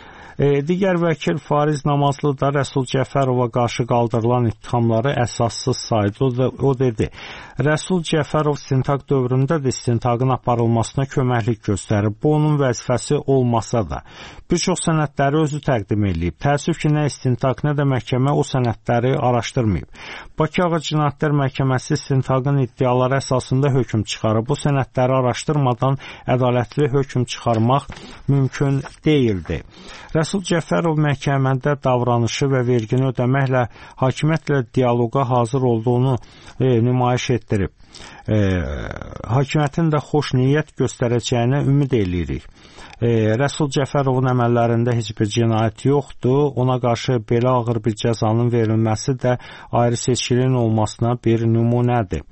E, digər vəkil Fariz Namazlı da Rəsul Cəfərova qarşı qaldırılan ittihamları əsassız saydı. O, da, o dedi, Rəsul Cəfərov istintaq dövründə də istintaqın aparılmasına köməklik göstərib. Bu onun vəzifəsi olmasa da. Bir çox sənədləri özü təqdim edib. Təəssüf ki, nə istintaq, nə də məhkəmə o sənədləri araşdırmayıb. Bakı Ağır Cinayətlər Məhkəməsi istintaqın iddiaları əsasında hökm çıxarıb. Bu sənədləri araşdırmadan ədalətli hökm çıxarmaq mümkün deyildi. Rəsul Cəfərov məhkəmədə davranışı və vergini ödəməklə hakimiyyətlə dialoqa hazır olduğunu e, nümayiş etdirib. E, hakimiyyətin də xoş niyyət göstərəcəyinə ümid eləyirik. E, Rəsul Cəfərovun əməllərində heç bir cinayət yoxdur. Ona qarşı belə ağır bir cəzanın verilməsi də ayrı seçkinin olmasına bir nümunədir.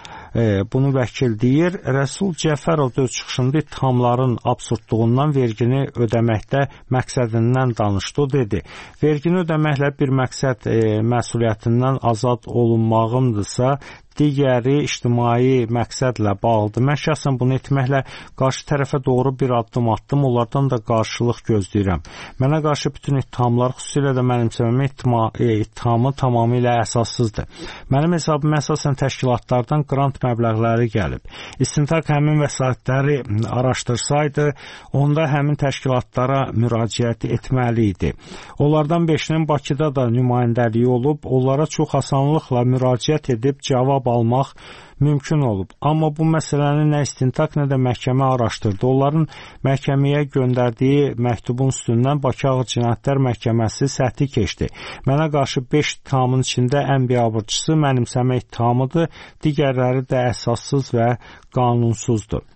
E, bunu vəkil deyir. Rəsul Cəfərov da öz çıxışında ittihamların absurdluğundan vergini ödəməkdə məqsədindən danışdı. O dedi, vergini ödəməklə bir məqsəd e, məsuliyyətindən azad olunmağımdırsa, digəri ictimai məqsədlə bağlıdır. Mən şəxsən bunu etməklə qarşı tərəfə doğru bir addım atdım, onlardan da qarşılıq gözləyirəm. Mənə qarşı bütün ittihamlar, xüsusilə də mənimsəmə ittihamı tamamilə əsassızdır. Mənim hesabım əsasən təşkilatlardan qrant məbləğləri gəlib. İstintaq həmin vəsaitləri araşdırsaydı, onda həmin təşkilatlara müraciət etməli idi. Onlardan beşinin Bakıda da nümayəndəliyi olub, onlara çox asanlıqla müraciət edib cavab almaq mümkün olub. Amma bu məsələni nə istintaq, nə də məhkəmə araşdırdı. Onların məhkəməyə göndərdiyi məktubun üstündən Bakı Ağır Cinayətlər Məhkəməsi səthi keçdi. Mənə qarşı beş ittihamın içində ən biabırçısı mənimsəmə ittihamıdır, digərləri də əsassız və qanunsuzdur.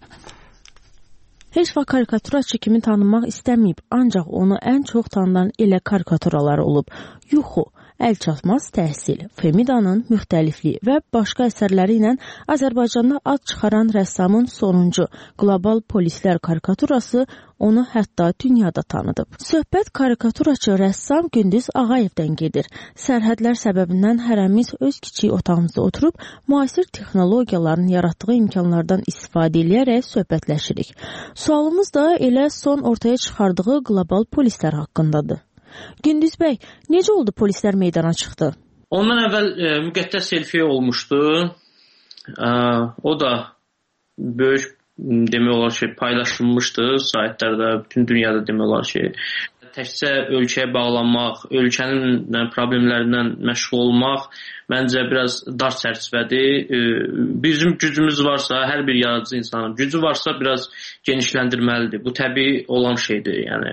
Heç vaxt karikaturaçı kimi tanınmaq istəməyib, ancaq onu ən çox tanınan elə karikaturalar olub. Yuxu, Əlçatmaz təhsil, Femidanın müxtəlifliyi və başqa əsərləri ilə Azərbaycanda ad çıxaran rəssamın sonuncu qlobal polislər karikaturası onu hətta dünyada tanıdıb. Söhbət karikaturaçı rəssam Gündüz Ağayevdən gedir. Sərhədlər səbəbindən hərəmiz öz kiçik otağımızda oturub müasir texnologiyaların yaratdığı imkanlardan istifadə edərək söhbətləşirik. Sualımız da elə son ortaya çıxardığı qlobal polislər haqqındadır. Gündüz bəy, necə oldu polislər meydana çıxdı? Ondan əvvəl e, müqəddəs selfie olmuşdu. E, o da böyük demək olar ki, paylaşılmışdı saytlarda, bütün dünyada demək olar ki, təkcə ölkəyə bağlanmaq, ölkənin problemlərindən məşğul olmaq məncə biraz dar çərçivədir. Bizim gücümüz varsa, hər bir yaradıcı insanın gücü varsa biraz genişləndirməlidir. Bu təbii olan şeydir. Yəni.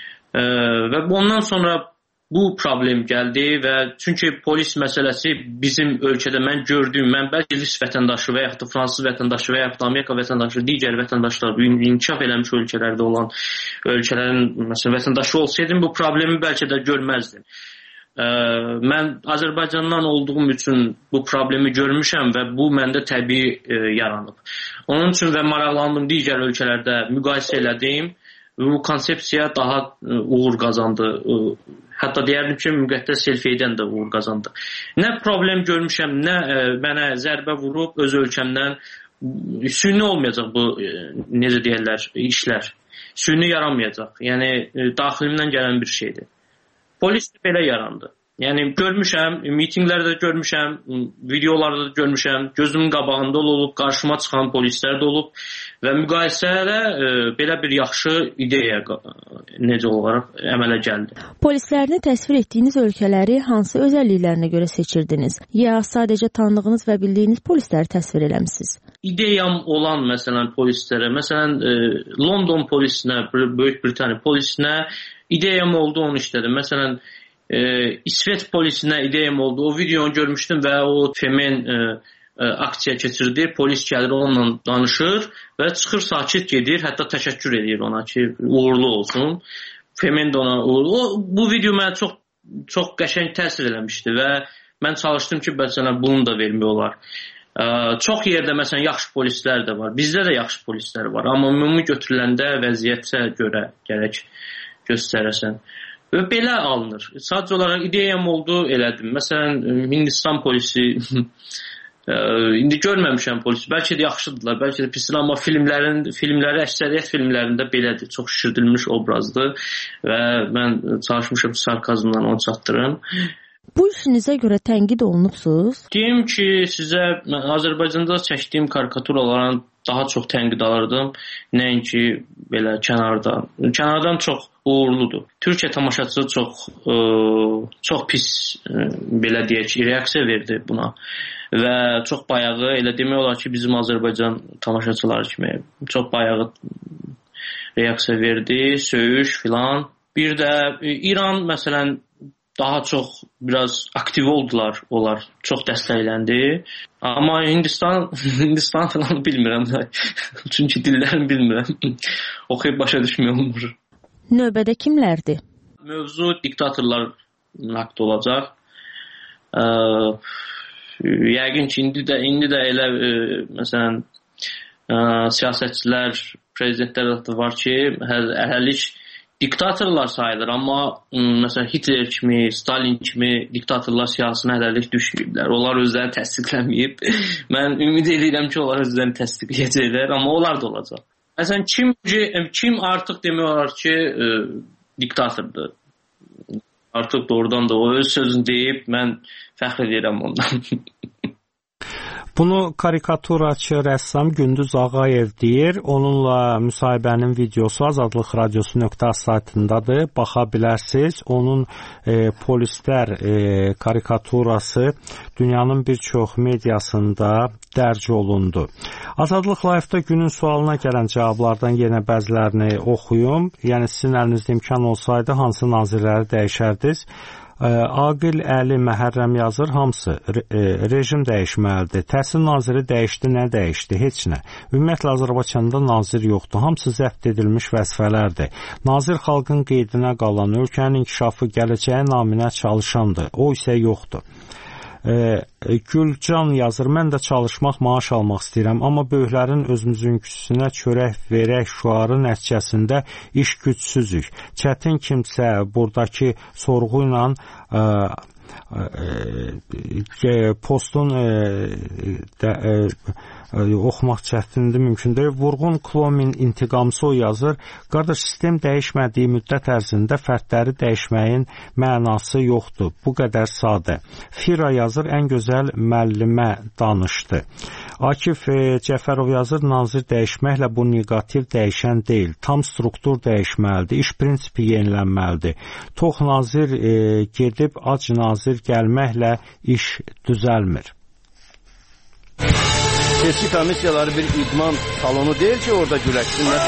Və ondan sonra bu problem gəldi və çünki polis məsələsi bizim ölkədə mən gördüyüm, mən bəlkə İngilis vətəndaşı və yaxud da Fransız vətəndaşı və yaxud da Amerika vətəndaşı, digər vətəndaşlar, inkişaf eləmiş ölkələrdə olan ölkələrin məsələn vətəndaşı olsaydım bu problemi bəlkə də görməzdim. Mən Azərbaycandan olduğum üçün bu problemi görmüşəm və bu məndə təbii yaranıb. Onun üçün və maraqlandım digər ölkələrdə müqayisə elədim. Bu konsepsiya daha uğur qazandı. Hətta deyərdim ki, müqəddəs selfiyədən də uğur qazandı. Nə problem görmüşəm, nə e, mənə zərbə vurub öz ölkəmdən süni olmayacaq bu, e, necə deyərlər, işlər. Süni yaranmayacaq. Yəni, e, daxilimdən gələn bir şeydir. Polis belə yarandı. Yəni, görmüşəm, mitinglərdə görmüşəm, videolarda görmüşəm, gözümün qabağında olub, qarşıma çıxan polislər də olub və müqayisədə e, belə bir yaxşı ideya necə olaraq əmələ gəldi. Polislərini təsvir etdiyiniz ölkələri hansı özəlliklərinə görə seçirdiniz? Ya sadəcə tanıdığınız və bildiyiniz polisləri təsvir eləmisiniz? İdeyam olan, məsələn, polislərə, məsələn, e, London polisinə, Böyük Britaniya polisinə ideyam oldu, onu işlədim. Məsələn, E, İsveç polisinə ideyam oldu. O videonu görmüşdüm və o Femen e, e, aksiya keçirdi. Polis gəlir, onunla danışır və çıxır, sakit gedir. Hətta təşəkkür edir ona ki, uğurlu olsun. Femen də ona uğurlu. O, bu video mənə çox, çox qəşəng təsir eləmişdi və mən çalışdım ki, məsələn, bunu da vermək olar. E, çox yerdə, məsələn, yaxşı polislər də var. Bizdə də yaxşı polislər var. Amma ümumi götürüləndə vəziyyətə görə gərək göstərəsən. Və belə alınır. Sadəcə olaraq ideyam oldu, elədim. Məsələn, Hindistan polisi, indi görməmişəm polisi. Bəlkə də yaxşıdırlar, bəlkə də pisdir, amma filmlərin, filmləri, əksəriyyət filmlərində belədir. Çox şişirdilmiş obrazdır və mən çalışmışam sarkazmdan onu çatdırım. Bu işinizə görə tənqid olunubsuz? Deyim ki, sizə mən Azərbaycanda çəkdiyim karikaturaların daha çox tənqid alırdım. Nəinki belə kənardan. Kənardan çox uğurludur. Türkiyə tamaşaçısı çox ə, çox pis ə, belə deyək ki, reaksiya verdi buna. Və çox bayağı elə demək olar ki, bizim Azərbaycan tamaşaçıları kimi çox bayağı reaksiya verdi, söyüş filan. Bir də İran məsələn daha çox biraz aktiv oldular, onlar çox dəstəkləndi. Amma Hindistan Hindistan falan bilmirəm də. Çünki dillərini bilmirəm. Oxuyub başa düşmək olmur. Növbədə kimlərdir? Mövzu diktatorlar haqda olacaq. Ə, yəqin ki, indi də, indi də elə ə, məsələn ə, siyasətçilər, prezidentlər də var ki, hələlik diktatorlar sayılır, amma ə, məsələn Hitler kimi, Stalin kimi diktatorlar siyasətine hələlik düşməyiblər. Onlar özlərini təsdiqləməyib. Mən ümid edirəm ki, onlar özlərini təsdiqləyəcəklər, amma onlar da olacaq. Məsələn, kim, kim artıq demək olar ki, e, diktatordur. Artıq doğrudan da o öz sözünü deyib, mən fəxr edirəm ondan. Bunu karikaturaçı rəssam Gündüz Ağayev deyir. Onunla müsahibənin videosu azadlıq radiosu nöqtə az saytındadır. Baxa bilərsiniz. Onun e, polislər e, karikaturası dünyanın bir çox mediasında dərc olundu. Azadlıq Live-da günün sualına gələn cavablardan yenə bəzilərini oxuyum. Yəni sizin əlinizdə imkan olsaydı hansı nazirləri dəyişərdiniz? Aqil Əli Məhərrəm yazır, hamısı e, rejim dəyişməlidir. Təhsil naziri dəyişdi, nə dəyişdi? Heç nə. Ümumiyyətlə Azərbaycanda nazir yoxdur. Hamısı zəbt edilmiş vəzifələrdir. Nazir xalqın qeydinə qalan, ölkənin inkişafı, gələcəyi naminə çalışandır. O isə yoxdur. E, Gülcan yazır, mən də çalışmaq, maaş almaq istəyirəm, amma böyüklərin özümüzünküsünə çörək verək şüarı nəticəsində iş gücsüzük. Çətin kimsə buradakı sorğu ilə e, e, postun e, də, e, oxumaq çətindir, mümkün deyil. Vurğun Klomin intiqamçısı o yazır, qardaş, sistem dəyişmədiyi müddət ərzində fərdləri dəyişməyin mənası yoxdur. Bu qədər sadə. Fira yazır, ən gözəl müəllimə danışdı. Akif e, Cəfərov yazır, nazir dəyişməklə bu negativ dəyişən deyil. Tam struktur dəyişməlidir. İş prinsipi yenilənməlidir. Tox nazir e, gedib ac nazir gəlməklə iş düzəlmir. Seçki komissiyaları bir idman salonu deyil ki, orada güləşsinlər.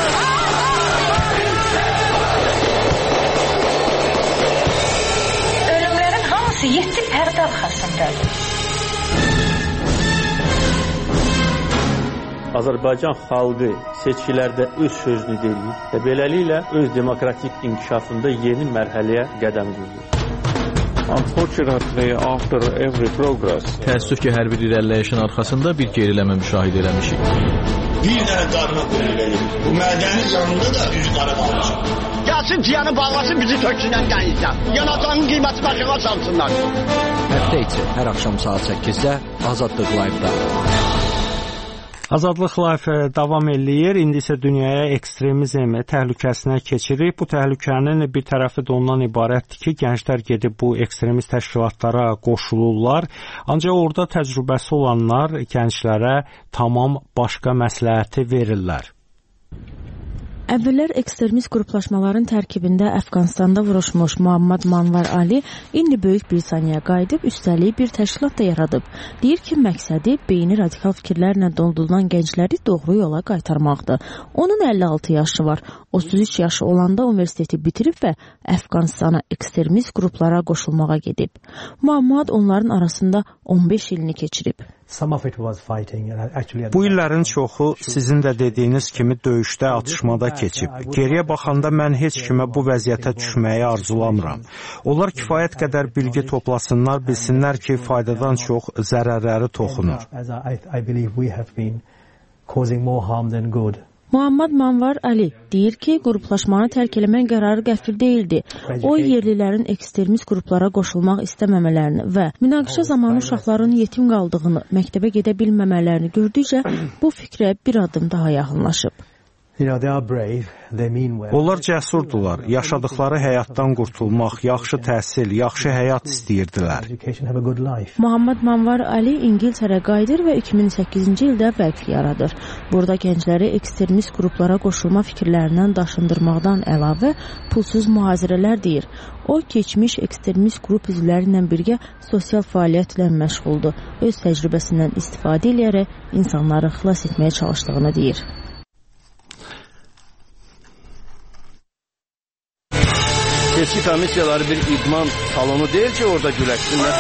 Ölümlərin hamısı yeddi pərdə arxasındadır. Azərbaycan xalqı seçkilərdə öz sözünü deyir və beləliklə öz demokratik inkişafında yeni mərhələyə qədəm qoyur. Unfortunately, after every progress, təəssüf ki, hər bir irəliləyişin arxasında bir geriləmə müşahidə eləmişik. Bir dənə qarına qoyulur. Bu mədəni canında da üz qara qalmışıq. Gəlsin ciyanı bağlasın, bizi töksünən dənizdən. Yanacağın qiyməti başına salsınlar. Həftə içi hər axşam saat səkkizdə Azadlıq Live-da. Azadlıq Live davam eləyir. İndi isə dünyaya ekstremizm təhlükəsinə keçirik. Bu təhlükənin bir tərəfi də ondan ibarətdir ki, gənclər gedib bu ekstremist təşkilatlara qoşulurlar. Ancaq orada təcrübəsi olanlar gənclərə tamam başqa məsləhəti verirlər. Əvvəllər ekstremist qruplaşmaların tərkibində Əfqanistanda vuruşmuş Muhammad Manvar Ali indi Böyük Britaniyaya qayıdıb, üstəlik bir təşkilat da yaradıb. Deyir ki, məqsədi beyni radikal fikirlərlə doldurulan gəncləri doğru yola qaytarmaqdır. Onun əlli altı yaşı var. otuz üç yaşı olanda universiteti bitirib və Əfqanistana ekstremist qruplara qoşulmağa gedib. Muhammad onların arasında on beş ilini keçirib. Bu illərin çoxu sizin də dediyiniz kimi döyüşdə, atışmada keçib. Geriyə baxanda mən heç kimə bu vəziyyətə düşməyi arzulamıram. Onlar kifayət qədər bilgi toplasınlar, bilsinlər ki, faydadan çox zərərləri toxunur. Muhammad Manvar Ali deyir ki, qruplaşmanı tərk eləmək qərarı qəfil deyildi. O, yerlilərin ekstremist qruplara qoşulmaq istəməmələrini və münaqişə zamanı uşaqların yetim qaldığını, məktəbə gedə bilməmələrini gördükcə bu fikrə bir adım daha yaxınlaşıb. Onlar cəsurdular. Yaşadıkları həyatdan qurtulmaq, yaxşı təhsil, yaxşı həyat istəyirdilər. Muhammad Manvar Ali İngiltərə qayıdır və iki min səkkizinci ildə vəqf yaradır. Burada gəncləri ekstremist qruplara qoşulma fikirlərindən daşındırmaqdan əlavə pulsuz mühazirələr deyir. O, keçmiş ekstremist qrup üzvləri ilə birgə sosial fəaliyyətlə məşğuldur. Öz təcrübəsindən istifadə edərək insanları xilas etməyə çalışdığını deyir. Seçki komissiyaları bir idman salonu deyil ki, orada güləşsinlər.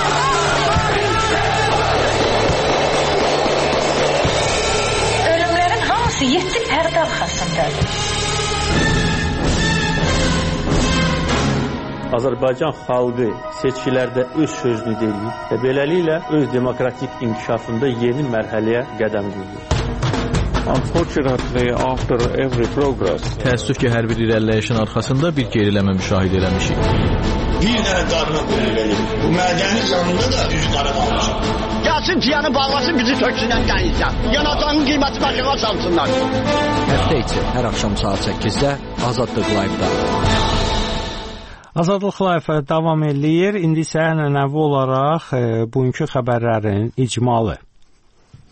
Ölümlərin hamısı yeddi pərdə arxasındadır. Azərbaycan xalqı seçkilərdə öz sözünü deyir və beləliklə öz demokratik inkişafında yeni mərhələyə qədəm qoyur. Unfortunately, after every progress, təəssüf ki, hər bir irəliləyişin arxasında bir geriləmə müşahidə eləmişik. Bir dənə qarına qoyulur. Bu mədəni canında da üz qara qalmışıq. Gəlsin ciyanı bağlasın, bizi töksünən dənizdən. Yanacağın qiyməti başına salsınlar. Həftə içi hər axşam saat səkkizdə Azadlıq Live-da. Azadlıq Live davam eləyir. İndi isə ənənəvi olaraq e, bugünkü xəbərlərin icmalı.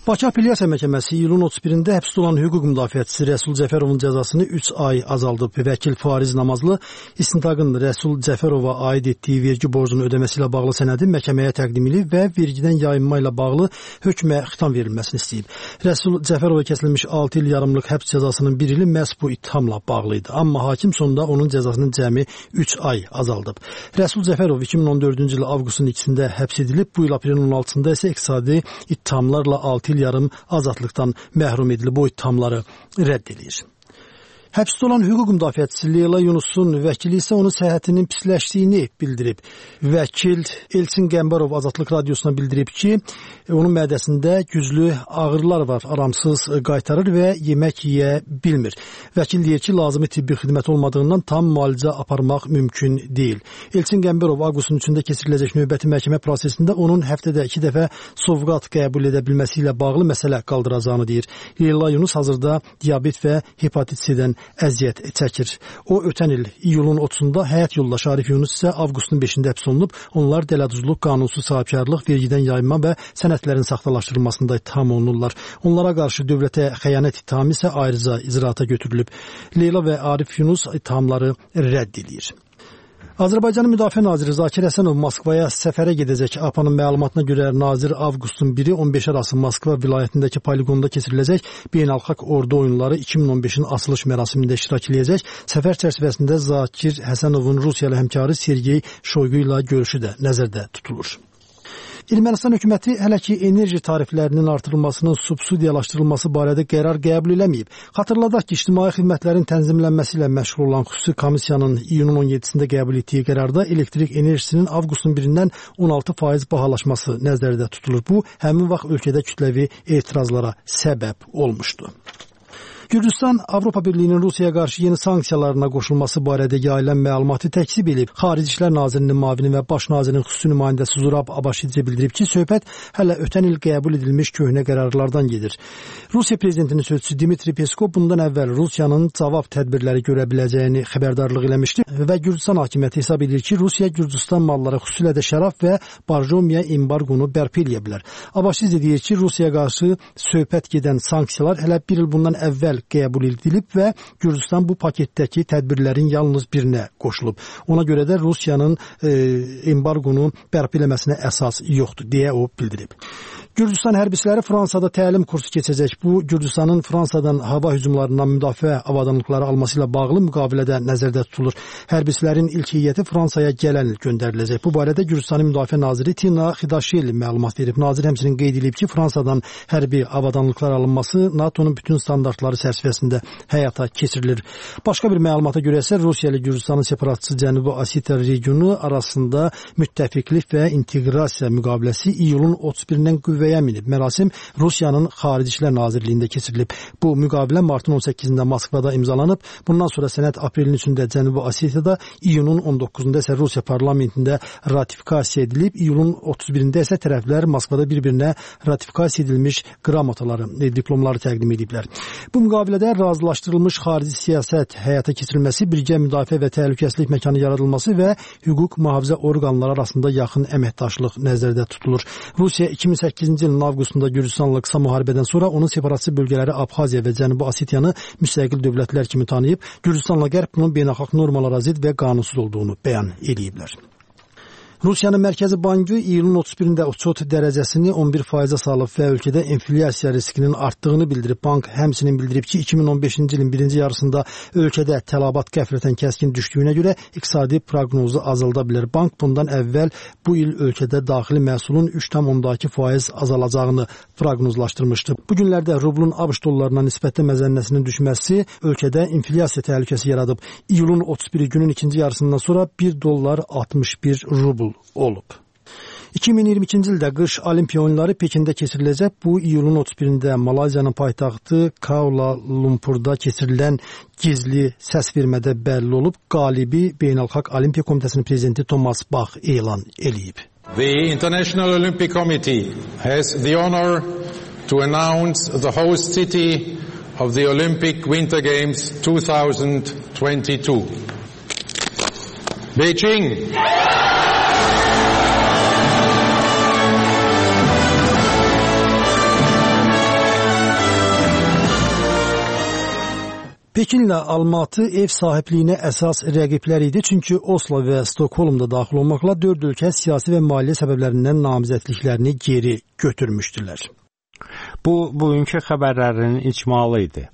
Bakı Apellyasiya Məhkəməsi iyulun otuz birində həbsdə olan hüquq müdafiəçisi Rəsul Cəfərovun cəzasını üç ay azaldıb. Vəkil Fariz Namazlı istintaqın Rəsul Cəfərova aid etdiyi vergi borcunun ödəməsi ilə bağlı sənədi məhkəməyə təqdim edib və vergidən yayınma ilə bağlı hökmə xitam verilməsini istəyib. Rəsul Cəfərova kəsilmiş altı il yarımlıq həbs cəzasının bir ili məhz bu ittihamla bağlı idi. Amma hakim sonunda onun cəzasının cəmi üç ay azaldıb. Rəsul Cəfərov iki min on dördüncü il avqustun ikisində həbs edilib. Bu il aprelin on altısında isə iqtisadi ittihamlarla altı il yarım azadlıqdan məhrum edilib. Bu ittihamları rədd edir. Həbsdə olan hüquq müdafiəçisi Leyla Yunusun vəkili isə onun səhhətinin pisləşdiyini bildirib. Vəkil Elçin Qəmbərov Azadlıq Radiosuna bildirib ki, onun mədəsində güclü ağrılar var, aramsız qaytarır və yemək yeyə bilmir. Vəkil deyir ki, lazımi tibbi xidmət olmadığından tam müalicə aparmaq mümkün deyil. Elçin Qəmbərov avqustun üçündə keçiriləcək növbəti məhkəmə prosesində onun həftədə iki dəfə sovqat qəbul edə bilməsi ilə bağlı məsələ qaldıracağını deyir. Leyla Yunus hazırda diabet və hepatit C-dən əziyyət çəkir. O, ötən il iyulun otuzunda həyat yoldaşı Arif Yunus isə avqustun beşində həbs olunub. Onlar dələduzluq, qanunsuz sahibkarlıq, vergidən yayınma və sənədlərin saxtalaşdırılmasında ittiham olunurlar. Onlara qarşı dövlətə xəyanət ittihamı isə ayrıca icraata götürülüb. Leyla və Arif Yunus ittihamları rədd edir. Azərbaycanın Müdafiə Naziri Zakir Həsənov Moskvaya səfərə gedəcək. A P A-nın məlumatına görə nazir avqustun biri on beş arası Moskva vilayətindəki poligonda keçiriləcək beynəlxalq ordu oyunları iki min on beşin açılış mərasimində iştirak edəcək. Səfər çərçivəsində Zakir Həsənovun Rusiyalı həmkarı Sergey Shoygu ilə görüşü də nəzərdə tutulur. Ermənistan hökuməti hələ ki enerji tariflərinin artırılmasının subsidiyalaşdırılması barədə qərar qəbul eləməyib. Xatırladaq ki, ictimai xidmətlərin tənzimlənməsi ilə məşğul olan xüsusi komissiyanın iyunun on yedisində qəbul etdiyi qərarda elektrik enerjisinin avqustun birindən on altı faiz bahalaşması nəzərdə tutulur. Bu, həmin vaxt ölkədə kütləvi etirazlara səbəb olmuşdu. Gürcüstan Avropa Birliyinin Rusiyaya qarşı yeni sanksiyalarına qoşulması barədə yayılan məlumatı təkzib edib. Xarici İşlər Nazirinin müavini və baş nazirin xüsusi nümayəndəsi Zurab Abaşidze bildirib ki, söhbət hələ ötən il qəbul edilmiş köhnə qərarlardan gedir. Rusiya prezidentinin sözçüsü Dmitri Peskov bundan əvvəl Rusiyanın cavab tədbirləri görə biləcəyini xəbərdarlıq eləmişdi və Gürcüstan hakimiyyəti hesab edir ki, Rusiya Gürcüstan malları, xüsusilə də şərab və barjomiya embarqonu bərpa edə bilər. Abaşidze deyir ki, Rusiyaya qarşı söhbət gedən sanksiyalar hələ bir il bundan əvvəl qəbul edilib və Gürcüstan bu paketdəki tədbirlərin yalnız birinə qoşulub. Ona görə də Rusiyanın e, embarqonu bərpa eləməsinə əsas yoxdur, deyə o bildirib. Gürcüstan hərbiçiləri Fransada təlim kursu keçəcək. Bu, Gürcüstanın Fransadan hava hücumlarından müdafiə avadanlıqları alması ilə bağlı müqavilədə nəzərdə tutulur. Hərbiçilərin ilk heyəti Fransaya gələn il göndəriləcək. Bu barədə Gürcüstanın müdafiə naziri Tina Xidaşvili məlumat verib. Nazir həmçinin qeyd edib ki, Fransadan hərbi avadanlıqlar alınması NATO'nun bütün standartları çərçivəsində həyata keçirilir. Başqa bir məlumata görə isə Rusiya ilə Gürcüstanın separatçı Cənubi Osetiya regionu arasında müttəfiqlik və inteqrasiya müqaviləsi iyulun otuz birindən qüvvəyə minib. Mərasim Rusiyanın Xarici İşlər Nazirliyində keçirilib. Bu müqavilə martın on səkkizində Moskvada imzalanıb. Bundan sonra sənəd aprelin üçündə Cənubi Osetiyada, iyunun on doqquzunda isə Rusiya parlamentində ratifikasiya edilib. İyulun otuz birində isə tərəflər Moskvada bir-birinə ratifikasiya edilmiş qramotaları, diplomları təqdim ediblər. Bu müqavilədə razılaşdırılmış xarici siyasət həyata keçirilməsi, birgə müdafiə və təhlükəsizlik məkanı yaradılması və hüquq mühafizə orqanları arasında yaxın əməkdaşlıq nəzərdə tutulur. Rusiya iki min səkkizinci ilin avqustunda Gürcüstanla qısa müharibədən sonra onun separatçı bölgələri Abxaziya və Cənubi Osetiyanı müstəqil dövlətlər kimi tanıyıb, Gürcüstanla Qərb bunun beynəlxalq normalara zid və qanunsuz olduğunu bəyan ediblər. Rusiyanın Mərkəzi Bankı iyulun otuz birində uçot dərəcəsini on bir faizə salıb və ölkədə inflyasiya riskinin artdığını bildirib. Bank həmçinin bildirib ki, iki min on beşinci ilin birinci yarısında ölkədə tələbat qəflətən kəskin düşdüyünə görə iqtisadi proqnozu azalda bilər. Bank bundan əvvəl bu il ölkədə daxili məhsulun üç tam onda iki faiz azalacağını proqnozlaşdırmışdı. Bu günlərdə rublun ABŞ dollarına nisbətdə məzənnəsinin düşməsi ölkədə inflyasiya təhlükəsi yaradıb. İyulun otuz biri günün ikinci yarısından sonra bir dollar altmış bir rubl olub. iki min iyirmi ikinci ildə qış Olimpiya oyunları Pekində keçiriləcək. Bu iyulun otuz birində Malayziyanın paytaxtı Kuala Lumpurda keçirilən gizli səs vermədə bəlli olub. Qalibi Beynəlxalq Olimpiya Komitəsinin prezidenti Thomas Bach elan eləyib. The International Olympic Committee has the honor to announce the host city of the Olympic Winter Games twenty twenty-two. Beijing. Pekinlə Almatı ev sahibliyinə əsas rəqiblər idi, çünki Oslo və Stokholmda daxil olmaqla dörd ölkə siyasi və maliyyə səbəblərindən namizədliklərini geri götürmüşdülər. Bu, bugünkü xəbərlərin icmalı idi.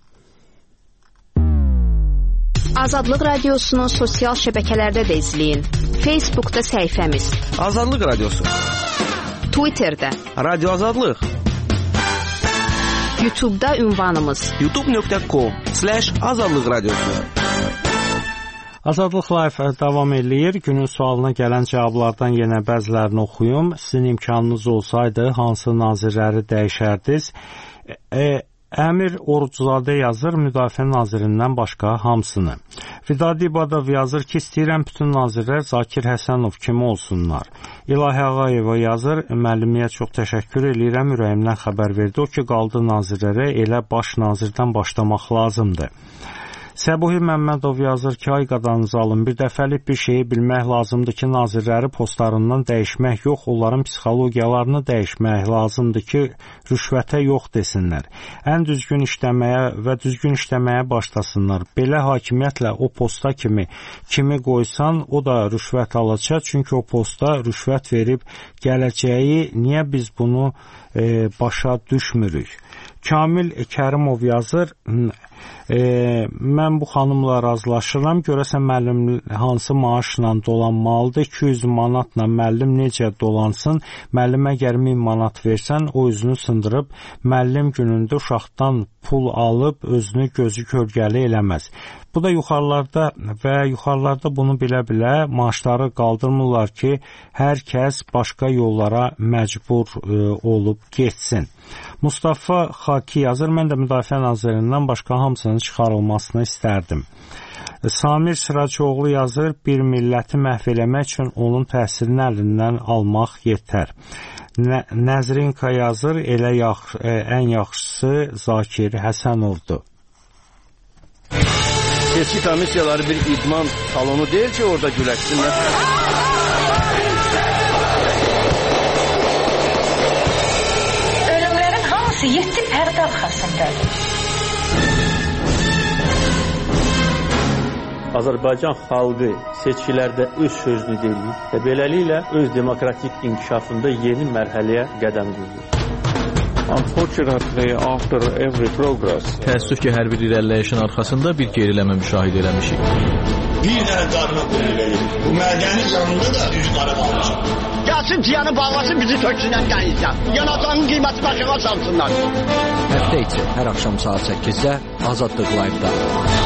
Azadlıq Radiosunu sosial şəbəkələrdə də izləyin. Facebookda səhifəmiz Azadlıq Radiosu, Twitterdə Radio Azadlıq, YouTube'da ünvanımız youtube nöqtə com slash azadlıq radiosu. Azadlıq Live davam eləyir. Günün sualına gələn cavablardan yenə bəzilərini oxuyum. Sizin imkanınız olsaydı hansı nazirləri dəyişərdiniz? E, Əmir Oruczadə yazır, Müdafiə Nazirindən başqa hamısını. Vidadi Badov yazır ki, istəyirəm bütün nazirlər Zakir Həsənov kimi olsunlar. İlahi Ağayeva yazır, müəllimliyə çox təşəkkür eləyirəm, ürəyimdən xəbər verdi. O ki, qaldı nazirlərə elə baş nazirdən başlamaq lazımdır. Səbuhi Məmmədov yazır ki, ay qadanızı alın, bir dəfəlik bir şeyi bilmək lazımdır ki, nazirləri postlarından dəyişmək yox, onların psixologiyalarını dəyişmək lazımdır ki, rüşvətə yox desinlər. Ən düzgün işləməyə və düzgün işləməyə başlasınlar. Belə hakimiyyətlə o posta kimi kimi qoysan, o da rüşvət alacaq, çünki o posta rüşvət verib gələcəyi, niyə biz bunu e, başa düşmürük? Kamil Kərimov yazır, e, mən bu xanımla razılaşıram, görəsən müəllim hansı maaşla dolanmalıdır, iki yüz manatla müəllim necə dolansın, müəllimə əgər min manat versən, o üzünü sındırıb, müəllim günündə uşaqdan pul alıb, özünü gözü kölgəli eləməz. Bu da yuxarılarda və yuxarılarda bunu bilə-bilə maaşları qaldırmırlar ki, hər kəs başqa yollara məcbur e, olub getsin. Mustafa Xaki yazır, mən də Müdafiə Nazirindən başqa hamısının çıxarılmasını istərdim. Samir Sıraçoğlu yazır, bir milləti məhv eləmək üçün onun təhsilini əlindən almaq yetər. Nə, Nəzrinka yazır, elə yax, e, ən yaxşısı Zakir Həsənovdur. Seçki komissiyaları bir idman salonu deyil ki, orada güləşsinlər. Ölümlərin hamısı yeddi pərdə arxasındadır. Azərbaycan xalqı seçkilərdə öz sözünü deyir və beləliklə öz demokratik inkişafında yeni mərhələyə qədəm qoyur. Unfortunately, after every progress, təəssüf ki, hər bir irəliləyişin arxasında bir geriləmə müşahidə eləmişik. Bir dənə qarına qoyun verir. Bu mədəni canında da üç qarı qalmışıq. Gəlsin ciyanı bağlasın, bizi töksünən qəyizlər. Yanacağın qiyməti başına salsınlar. Həftə içi hər axşam saat səkkizdə Azadlıq Live-da.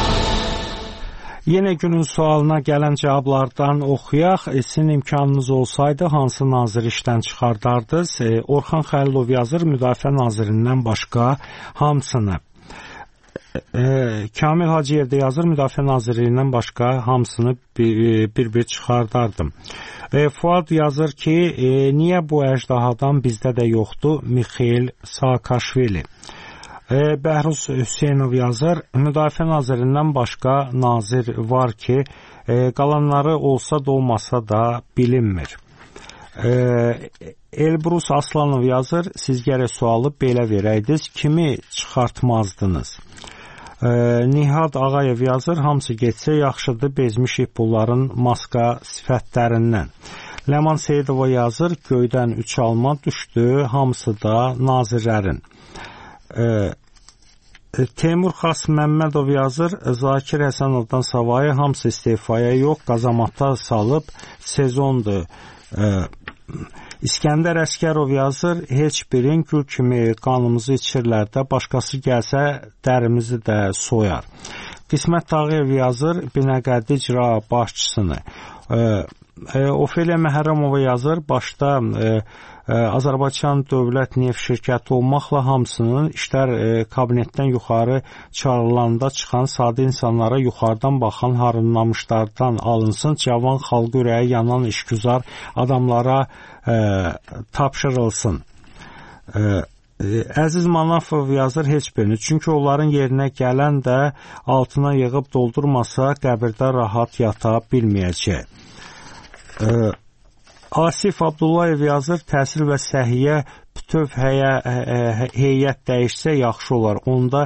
Yenə günün sualına gələn cavablardan oxuyaq. Sizin imkanınız olsaydı hansı nazir işdən çıxardardınız? E, Orxan Xəlilov yazır, Müdafiə Nazirindən başqa hamısını. E, Kamil Hacıyev də yazır, Müdafiə Nazirindən başqa hamısını bir-bir çıxardardım. E, Fuad yazır ki, e, niyə bu əjdahadan bizdə də yoxdur? Mikhail Saakashvili. E, Bəhruz Hüseynov yazır, Müdafiə Nazirindən başqa nazir var ki, e, qalanları olsa da olmasa da bilinmir. E, Elbrus Aslanov yazır, siz gərək sualı belə verəydiniz, kimi çıxartmazdınız? E, Nihad Ağayev yazır, hamısı getsə yaxşıdır, bezmişik bunların maska sifətlərindən. Ləman Seyidova yazır, göydən üç alma düşdü, hamısı da nazirlərin. E, Teymur Xas Məmmədov yazır, Zakir Həsənovdan savayı hamısı istifaya yox, qazamata salıb sezondur. E, İskəndər Əskərov yazır, heç birin gül kimi qanımızı içirlər də, başqası gəlsə dərimizi də soyar. Qismət Tağıyev yazır, Binəqədi icra başçısını. E, e, Ofeliya Məhərrəmova yazır, başda e, Azərbaycan Dövlət Neft Şirkəti olmaqla hamısının işlər e, kabinetdən yuxarı çağrılanda çıxan sadə insanlara yuxarıdan baxan harınlamışlardan alınsın, cavan xalq ürəyi yanan işgüzar adamlara e, tapşırılsın. E, Əziz Manafov yazır, heç birini, çünki onların yerinə gələn də altına yığıb doldurmasa qəbirdə rahat yata bilməyəcək. E, Asif Abdullayev yazır, təhsil və səhiyyə bütöv heyə, heyət dəyişsə yaxşı olar. Onda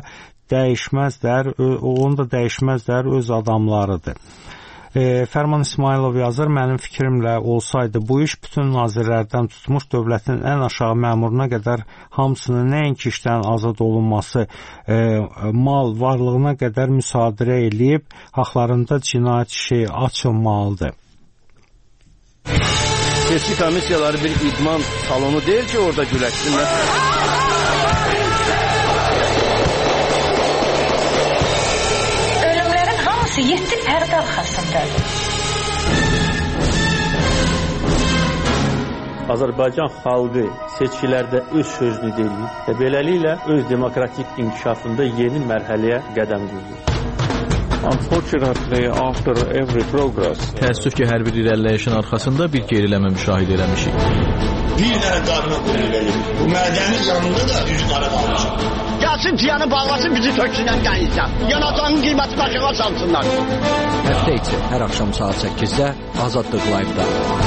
dəyişməzlər, onu da dəyişməzlər, öz adamlarıdır. E, Fərman İsmailov yazır, mənim fikrimlə olsaydı bu iş bütün nazirlərdən tutmuş dövlətin ən aşağı məmuruna qədər hamısının nəinki işdən azad olunması, e, mal varlığına qədər müsadirə eləyib, haqlarında cinayət işi açılmalıdır. Seçki komissiyaları bir idman salonu deyil ki, orada güləşsinlər. Ölümlərin hamısı yeddi pərdə arxasındadır. Azərbaycan xalqı seçkilərdə öz sözünü deyir və beləliklə öz demokratik inkişafında yeni mərhələyə qədəm qoyur. Unfortunately, after every progress, təəssüf ki, hər bir irəliləyişin arxasında bir geriləmə müşahidə eləmişik. Bir dənə qarına qoyulur. Bu mədəni canında da üç qara qalmışıq. Gəlsin ciyanı bağlasın, bizi töksünən dənizdən. Yanacağın qiyməti başına salsınlar. Həftə içi hər axşam saat səkkizdə Azadlıq Live-da.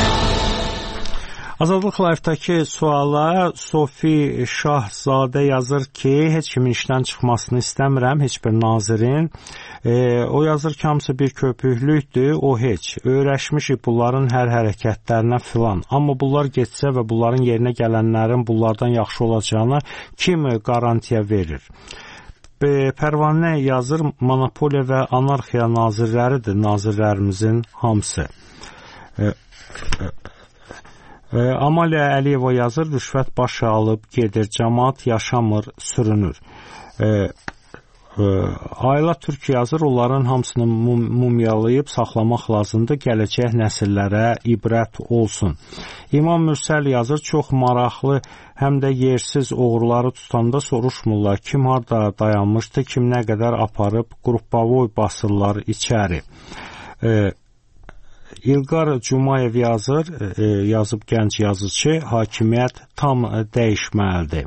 Azadlıq Live-dakı suala Sofi Şahzadə yazır ki, heç kimin işdən çıxmasını istəmirəm, heç bir nazirin. E, o yazır ki, hamısı bir köpüklükdür, o heç. Öyrəşmişik bunların hər hərəkətlərinə filan. Amma bunlar getsə və bunların yerinə gələnlərin bunlardan yaxşı olacağına kim qarantiya verir? E, Pərvanə yazır, monopoliya və anarxiya nazirləridir, nazirlərimizin hamısı. E, e, Amaliya Əliyeva yazır, rüşvət başı alıb gedir, cəmaat yaşamır, sürünür. E, e, Ayla Türk yazır, onların hamısını mum, mumyalayıb saxlamaq lazımdır, gələcək nəsillərə ibrət olsun. İmam Mürsəl yazır, çox maraqlı, həm də yersiz oğruları tutanda soruşmurlar, kim harda dayanmışdı, kim nə qədər aparıb, qrupavoy basırlar içəri. E, İlqar Cumayev yazır, e, yazıb gənc yazıcı, hakimiyyət tam dəyişməlidir.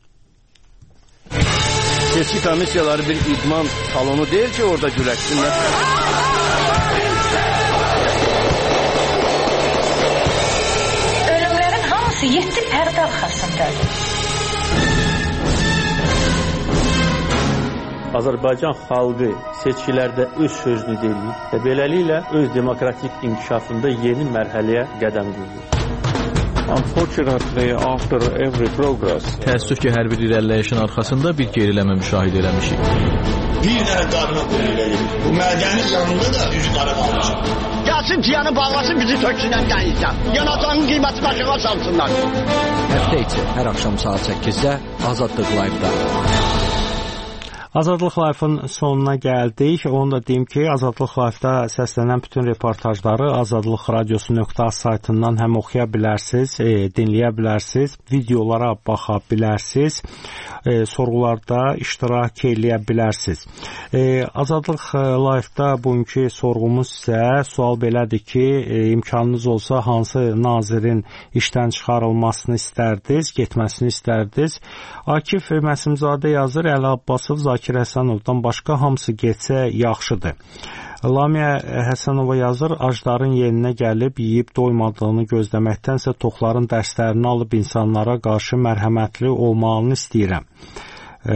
Seçki komissiyaları bir idman salonu deyil ki, orada güləşsinlər. Ölümlərin hamısı yeddi pərdə arxasındadır. Azərbaycan xalqı seçkilərdə öz sözünü deyir və beləliklə öz demokratik inkişafında yeni mərhələyə qədəm qoyur. Unfortunately, after every progress, təəssüf ki, hər bir irəliləyişin arxasında bir geriləmə müşahidə eləmişik. Bir dənə qarına qoyulur. Bu mədəni canında da üç qara qalmışıq. Gəlsin ciyanı bağlasın, bizi töksünən dənizdən. Yanacağın qiyməti başına salsınlar. Həftə içi hər axşam saat səkkizdə Azadlıq Live-da. Azadlıq Live-ın sonuna gəldik. Onu da deyim ki, Azadlıq Live-da səslənən bütün reportajları azadlıq radiosu nöqtə az saytından həm oxuya bilərsiniz, e, dinləyə bilərsiniz, videolara baxa bilərsiniz, e, sorğularda iştirak eləyə bilərsiniz. E, Azadlıq Live-da bugünkü sorğumuz isə sual belədir ki, e, imkanınız olsa hansı nazirin işdən çıxarılmasını istərdiniz, getməsini istərdiniz? Akif Məsimzadə yazır, Əli Abbasov, Zakir Həsənovdan başqa hamısı getsə yaxşıdır. Lamiyə Həsənova yazır, acların yerinə gəlib yeyib doymadığını gözləməkdənsə toxların dərslərini alıb insanlara qarşı mərhəmətli olmağını istəyirəm. E,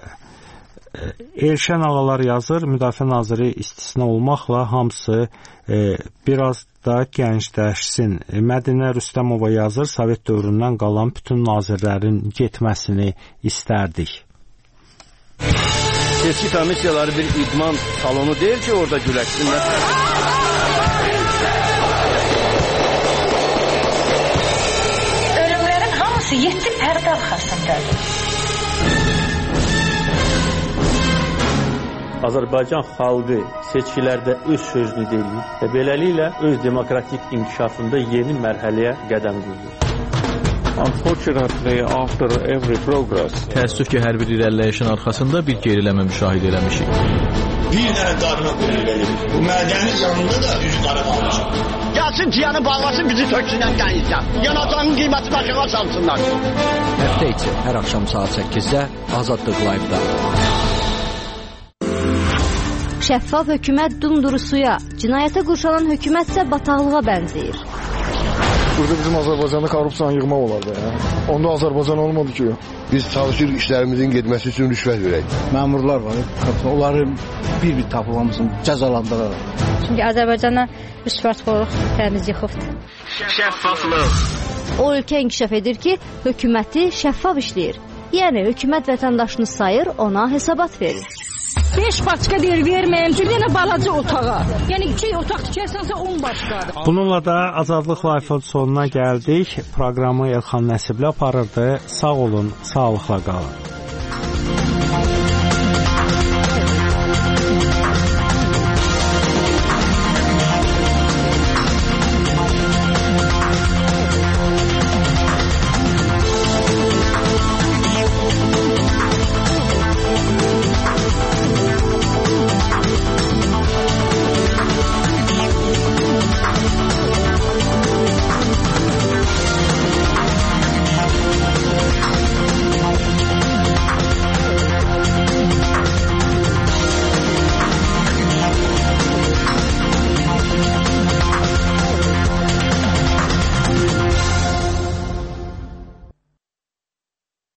Elşən ağalar yazır, Müdafiə Naziri istisna olmaqla hamısı e, biraz da gəncləşsin. Mədinə Rüstəmova yazır, Sovet dövründən qalan bütün nazirlərin getməsini istərdik. Seçki komissiyaları bir idman salonu deyil ki, orada güləşsinlər. Ölümlərin hamısı yeddi pərdə arxasındadır. Azərbaycan xalqı seçkilərdə öz sözünü deyir və beləliklə öz demokratik inkişafında yeni mərhələyə qədəm qoyur. Unfortunately, after every progress, təəssüf ki, hər bir irəliləyişin arxasında bir geriləmə müşahidə eləmişik. Bir dənə qarına qoyulur. Bu mədəni canında da üç qara qalmışıq. Gəlsin ciyanı bağlasın, bizi töksünən dənizdən. Yanacağın qiyməti başına salsınlar. Həftə içi hər axşam saat səkkizdə Azadlıq Live-da. Şəffaf hökumət dumduru suya, cinayətə qurşanan hökumət isə bataqlığa bənzəyir. Burada bizim Azərbaycanda korrupsiyanı yığmaq olardı ya. Onda Azərbaycan olmadı ki. Biz çalışırıq işlərimizin getməsi üçün rüşvət verək. Məmurlar var, onları bir-bir tapıb hamısını cəzalandıraraq. Çünki Azərbaycana rüşvətxorluq təmiz yıxıbdır. Şəffaflıq. O ölkə inkişaf edir ki, hökuməti şəffaf işləyir. Yəni hökumət vətəndaşını sayır, ona hesabat verir. beş başqa deyir verməyin, bir dənə balaca otağa. Yəni iki otaq tikərsənsə on başqadır. Bununla da Azadlıq Live sonuna gəldik. Proqramı Elxan Nəsiblə aparırdı. Sağ olun, sağlıqla qalın.